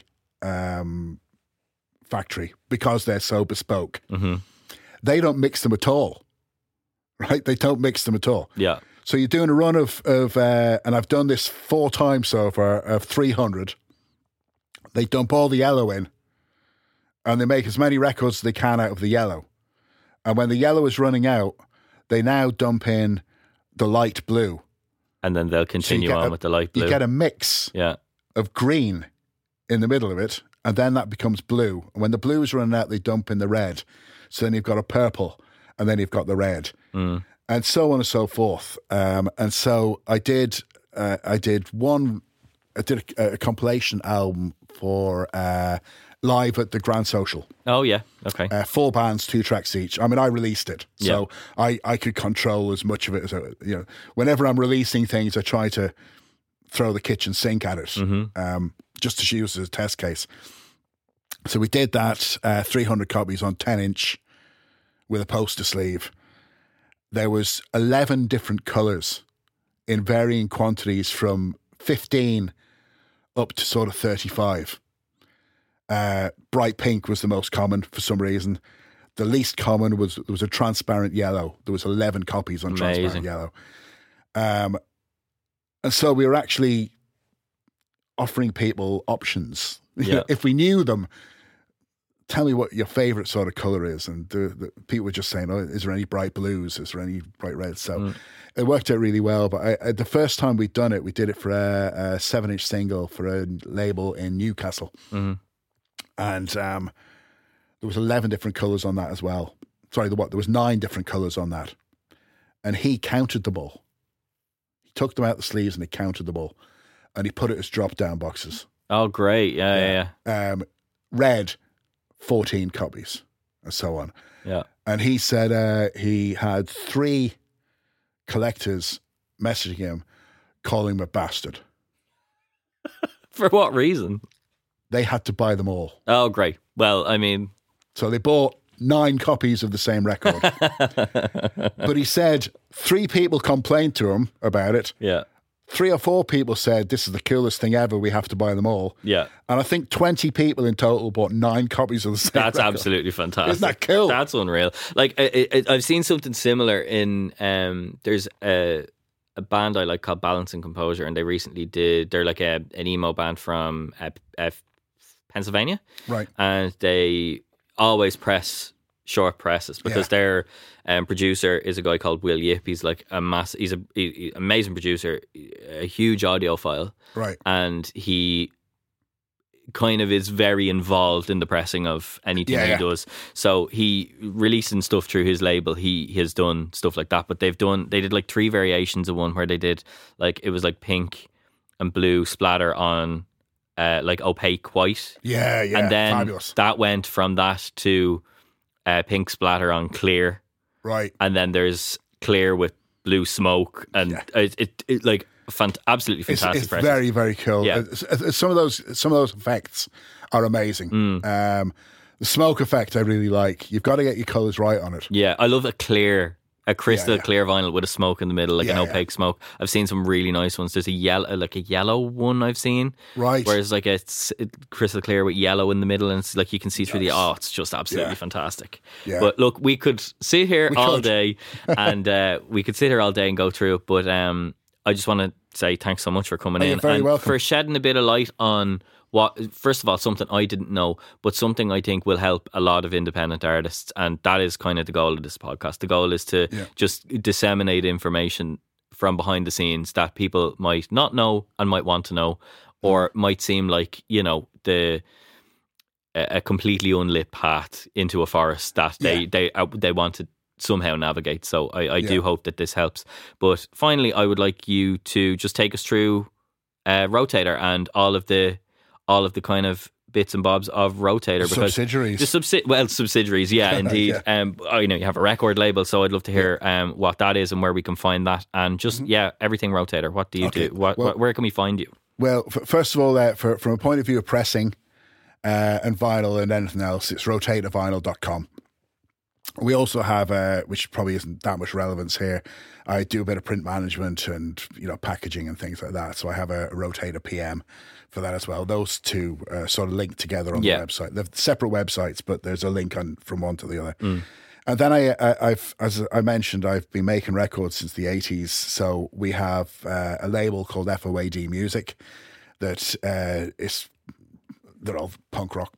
factory, because they're so bespoke. They don't mix them at all, right? They don't mix them at all. Yeah. So you're doing a run of and I've done this 4 times so far, of 300. They dump all the yellow in, and they make as many records as they can out of the yellow. And when the yellow is running out, they now dump in the light blue. And then they'll continue on with the light blue. You get a mix of green in the middle of it, and then that becomes blue. And when the blue is running out, they dump in the red. So then you've got a purple, and then you've got the red. And so on and so forth. And so I did a compilation album for live at the Grand Social. Oh, yeah. Okay. 4 bands, 2 tracks each. I mean, I released it. So I could control as much of it as, whenever I'm releasing things, I try to throw the kitchen sink at it, just to use as a test case. So we did that, 300 copies on 10-inch with a poster sleeve. There was 11 different colours in varying quantities from 15 up to sort of 35. Bright pink was the most common for some reason. The least common was a transparent yellow. There was 11 copies on transparent yellow. And so we were actually offering people options. Yeah. If we knew them, tell me what your favourite sort of colour is. And the people were just saying, oh, is there any bright blues? Is there any bright reds? So it worked out really well. But the first time we'd done it, we did it for a 7-inch single for a label in Newcastle. And there was 11 different colours on that as well. Sorry, there was 9 different colours on that. And he counted them all. He took them out the sleeves and he counted them all. And he put it as drop-down boxes. Oh, great. Yeah. Red, 14 copies, and so on. Yeah. And he said he had 3 collectors messaging him, calling him a bastard. For what reason? They had to buy them all. Oh, great. Well, I mean... So they bought 9 copies of the same record. But he said 3 people complained to him about it. Yeah. 3 or 4 people said, this is the coolest thing ever, we have to buy them all. Yeah. And I think 20 people in total bought 9 copies of the same That's record. absolutely fantastic. Isn't that cool? That's unreal. Like, I've seen something similar in, there's a band I like called Balance and Composure, and they recently they're like an emo band from Pennsylvania. Right. And they always press short presses because their producer is a guy called Will Yip. He's like he's an amazing producer, a huge audiophile. Right. And he kind of is very involved in the pressing of anything he does. So he releasing stuff through his label. He has done stuff like that, but they did like 3 variations of one where they did like, it was like pink and blue splatter on like opaque white. Yeah. And then fabulous. that went from that to pink splatter on clear. Right. And then there's clear with blue smoke, and it like absolutely fantastic. It's very, very cool. Yeah. Some of those effects are amazing. The smoke effect I really like. You've got to get your colours right on it. Yeah, I love a crystal clear vinyl with a smoke in the middle, like an opaque smoke. I've seen some really nice ones. There's a yellow one I've seen, right? Where it's like it's crystal clear with yellow in the middle, and it's like you can see through the. Oh, it's just absolutely fantastic. Yeah. But look, we could sit here all day, and we could sit here all day and go through it. But I just want to say thanks so much for coming in, you're very welcome. For shedding a bit of light on what, first of all, something I didn't know, but something I think will help a lot of independent artists. And that is kind of the goal of this podcast. The goal is to just disseminate information from behind the scenes that people might not know and might want to know, or might seem like, a completely unlit path into a forest that they want to somehow navigate. So I do hope that this helps. But finally, I would like you to just take us through Rotator and all of the kind of bits and bobs of Rotator, because subsidiaries. Subsidiaries, yeah, indeed. You have a record label, so I'd love to hear what that is and where we can find that, and just everything Rotator. What do you do? Where can we find you? Well, first of all, from a point of view of pressing and vinyl and anything else, it's rotatorvinyl.com. We also have, which probably isn't that much relevance here, I do a bit of print management and packaging and things like that. So I have a Rotator PM for that as well. Those two sort of link together on the website. They're separate websites, but there's a link from one to the other. And then I've, as I mentioned, I've been making records since the 80s. So we have a label called FOAD Music that they're all punk rock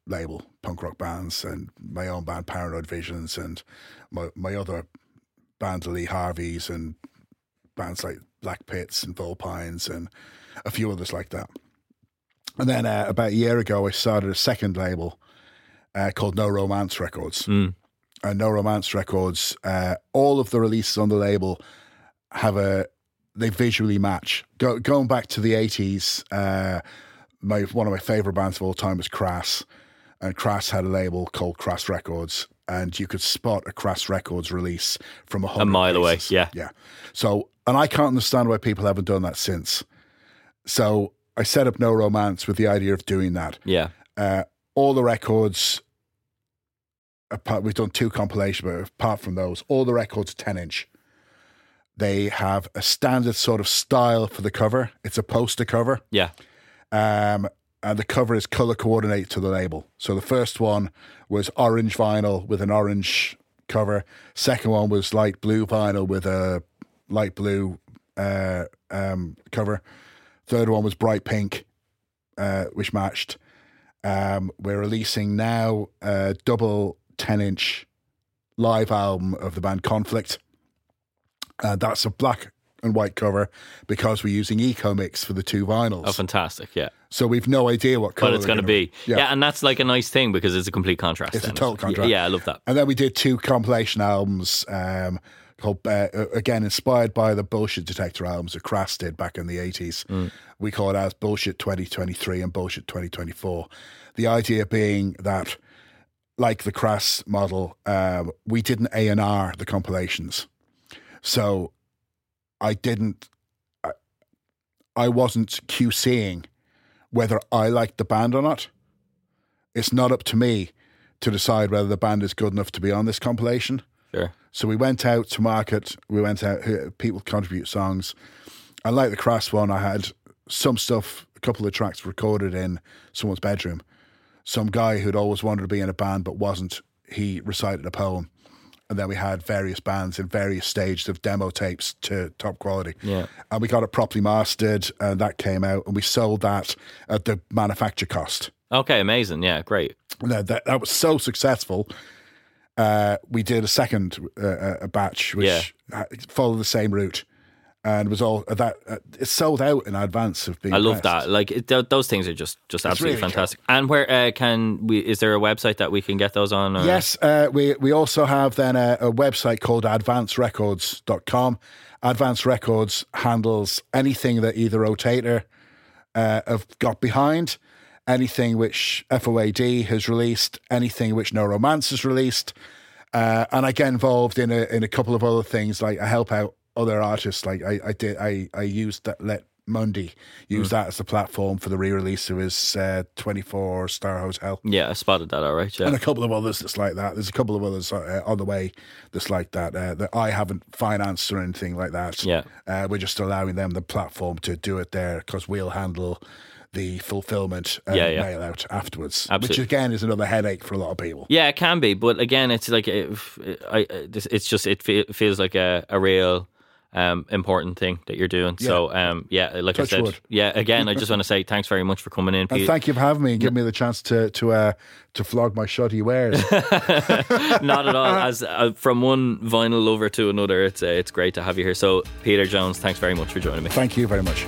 label, punk rock bands, and my own band, Paranoid Visions, and my other band, Lee Harvey's, and bands like Black Pits and Vulpines and a few others like that. And then about a year ago, I started a second label called No Romance Records. And No Romance Records, all of the releases on the label they visually match. Going back to the 80s, one of my favourite bands of all time was Crass. And Crass had a label called Crass Records. And you could spot a Crass Records release from 100 mile away. Yeah. So, and I can't understand why people haven't done that since. So I set up No Romance with the idea of doing that. Yeah. All the records, we've done 2 compilations, but apart from those, all the records are 10-inch. They have a standard sort of style for the cover. It's a poster cover. Yeah. And the cover is color coordinated to the label. So the first one was orange vinyl with an orange cover. Second one was light blue vinyl with a light blue cover. Third one was bright pink, which matched. We're releasing now a double 10-inch live album of the band Conflict. That's a black and white cover because we're using EcoMix for the 2 vinyls. Oh, fantastic, yeah. So we've no idea what colour it's going to be. Yeah, and that's like a nice thing because it's a complete contrast. It's a total contrast. Yeah, I love that. And then we did 2 compilation albums called, again, inspired by the Bullshit Detector albums that Crass did back in the 80s. We call it as Bullshit 2023 and Bullshit 2024. The idea being that, like the Crass model, we didn't A&R the compilations. So I wasn't QCing whether I liked the band or not. It's not up to me to decide whether the band is good enough to be on this compilation. Sure. So we went out to market. We went out, people contribute songs. And like the Crass one, I had some stuff, a couple of tracks recorded in someone's bedroom. Some guy who'd always wanted to be in a band but wasn't, he recited a poem. And then we had various bands in various stages of demo tapes to top quality. Yeah. And we got it properly mastered, and that came out, and we sold that at the manufacture cost. Okay, amazing. Yeah, great. That was so successful. We did a second batch, which followed the same route. And was all that it's sold out in advance of being. I love pressed. that. Like those things are just absolutely really fantastic. Cool. And where is there a website that we can get those on? Or? Yes, we also have then a website called advancerecords.com. Advance Records handles anything that either Rotator have got behind, anything which FOAD has released, anything which No Romance has released, and I get involved in a couple of other things. Like I help out other artists, like I used that, let Mundy use that as the platform for the re-release of his 24 Star Hotel. Yeah, I spotted that, all right. Yeah. And a couple of others that's like that. There's a couple of others on the way that's like that, that I haven't financed or anything like that. Yeah. We're just allowing them the platform to do it there because we'll handle the fulfillment and mail out afterwards. Absolutely. Which again is another headache for a lot of people. Yeah, it can be, but again, it's like it feels like a real important thing that you're doing. Yeah. So like Touch I said, wood. again, I just want to say thanks very much for coming in, Pete. And thank you for having me and giving me the chance to flog my shoddy wares. Not at all. As from one vinyl lover to another, it's great to have you here. So Peter Jones, thanks very much for joining me. Thank you very much.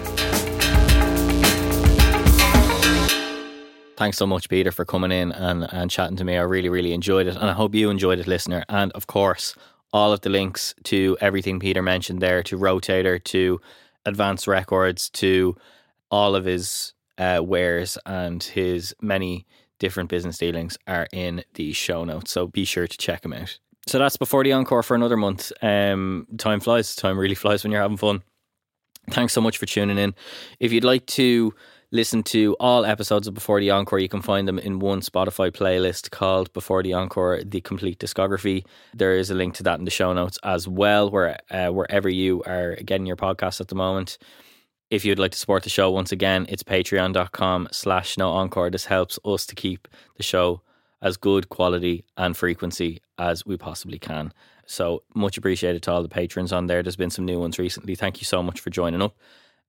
Thanks so much, Peter, for coming in and chatting to me. I really, really enjoyed it, and I hope you enjoyed it, listener. And of course, all of the links to everything Peter mentioned there, to Rotator, to Advance Records, to all of his wares and his many different business dealings are in the show notes. So be sure to check them out. So that's Before the Encore for another month. Time flies. Time really flies when you're having fun. Thanks so much for tuning in. If you'd like to listen to all episodes of Before the Encore, you can find them in one Spotify playlist called Before the Encore, The Complete Discography. There is a link to that in the show notes as well, wherever you are getting your podcasts at the moment. If you'd like to support the show, once again, it's patreon.com/NoEncore. This helps us to keep the show as good quality and frequency as we possibly can. So much appreciated to all the patrons on there. There's been some new ones recently. Thank you so much for joining up.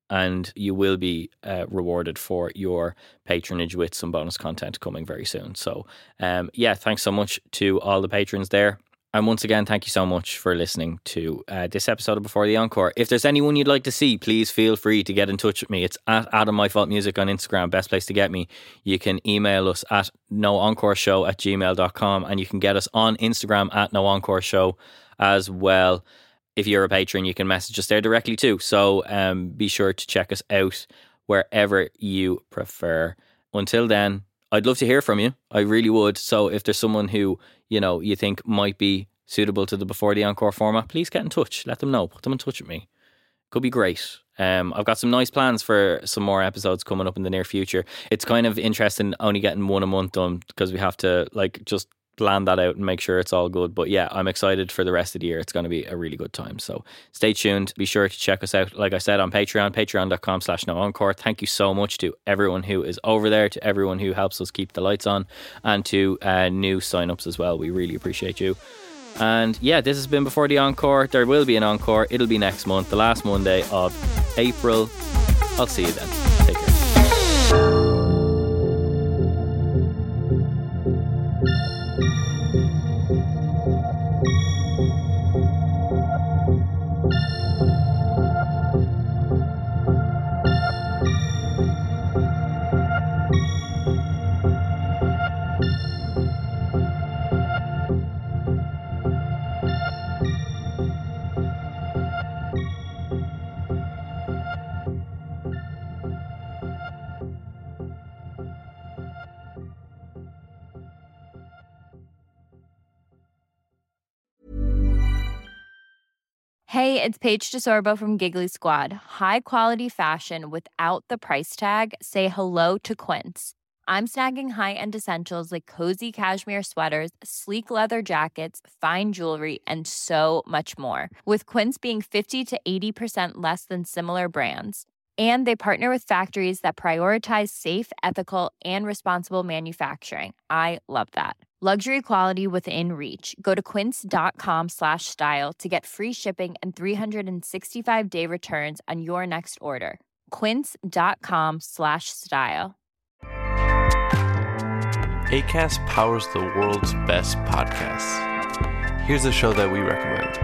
and you will be rewarded for your patronage with some bonus content coming very soon. So thanks so much to all the patrons there. And once again, thank you so much for listening to this episode of Before the Encore. If there's anyone you'd like to see, please feel free to get in touch with me. It's at AdamMyFaultMusic on Instagram, best place to get me. You can email us at noencoreshow@gmail.com, and you can get us on Instagram at noencoreshow as well. If you're a patron, you can message us there directly too. So be sure to check us out wherever you prefer. Until then, I'd love to hear from you. I really would. So if there's someone who, you think might be suitable to the Before the Encore format, please get in touch. Let them know. Put them in touch with me. Could be great. I've got some nice plans for some more episodes coming up in the near future. It's kind of interesting only getting one a month done because we have to just plan that out and make sure it's all good. But yeah, I'm excited for the rest of the year. It's going to be a really good time. So stay tuned. Be sure to check us out, like I said, on Patreon, patreon.com/noencore. Thank you so much to everyone who is over there, to everyone who helps us keep the lights on, and to new sign-ups as well. We really appreciate you. And yeah, this has been Before the Encore. There will be an encore. It'll be next month, the last Monday of April. I'll see you then. Take care. Hey, it's Paige DeSorbo from Giggly Squad. High quality fashion without the price tag. Say hello to Quince. I'm snagging high-end essentials like cozy cashmere sweaters, sleek leather jackets, fine jewelry, and so much more. With Quince being 50 to 80% less than similar brands. And they partner with factories that prioritize safe, ethical, and responsible manufacturing. I love that. Luxury quality within reach. Go to quince.com/style to get free shipping and 365-day returns on your next order. Quince.com/style. Acast powers the world's best podcasts. Here's a show that we recommend.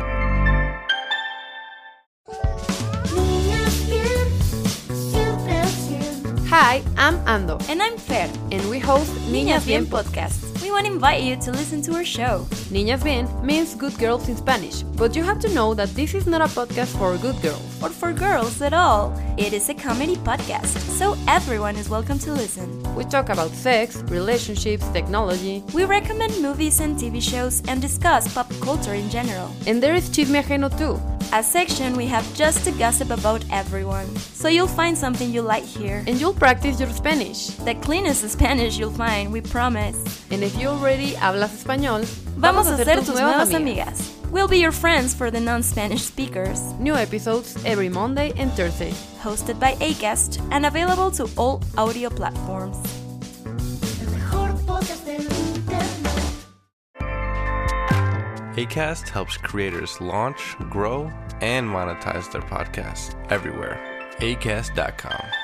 Hi, I'm Ando. And I'm Fer. And we host Niñas Bien podcast. We want to invite you to listen to our show. Niñas Bien means good girls in Spanish, but you have to know that this is not a podcast for good girls. Or for girls at all. It is a comedy podcast, so everyone is welcome to listen. We talk about sex, relationships, technology. We recommend movies and TV shows and discuss pop culture in general. And there is Chisme Ajeno too. A section we have just to gossip about everyone. So you'll find something you like here. And you'll practice your Spanish. The cleanest Spanish you'll find, we promise. And if you already hablas español, vamos a ser tus nuevas amigas. We'll be your friends for the non-Spanish speakers. New episodes every Monday and Thursday. Hosted by Acast and available to all audio platforms. Acast helps creators launch, grow, and monetize their podcasts everywhere. Acast.com.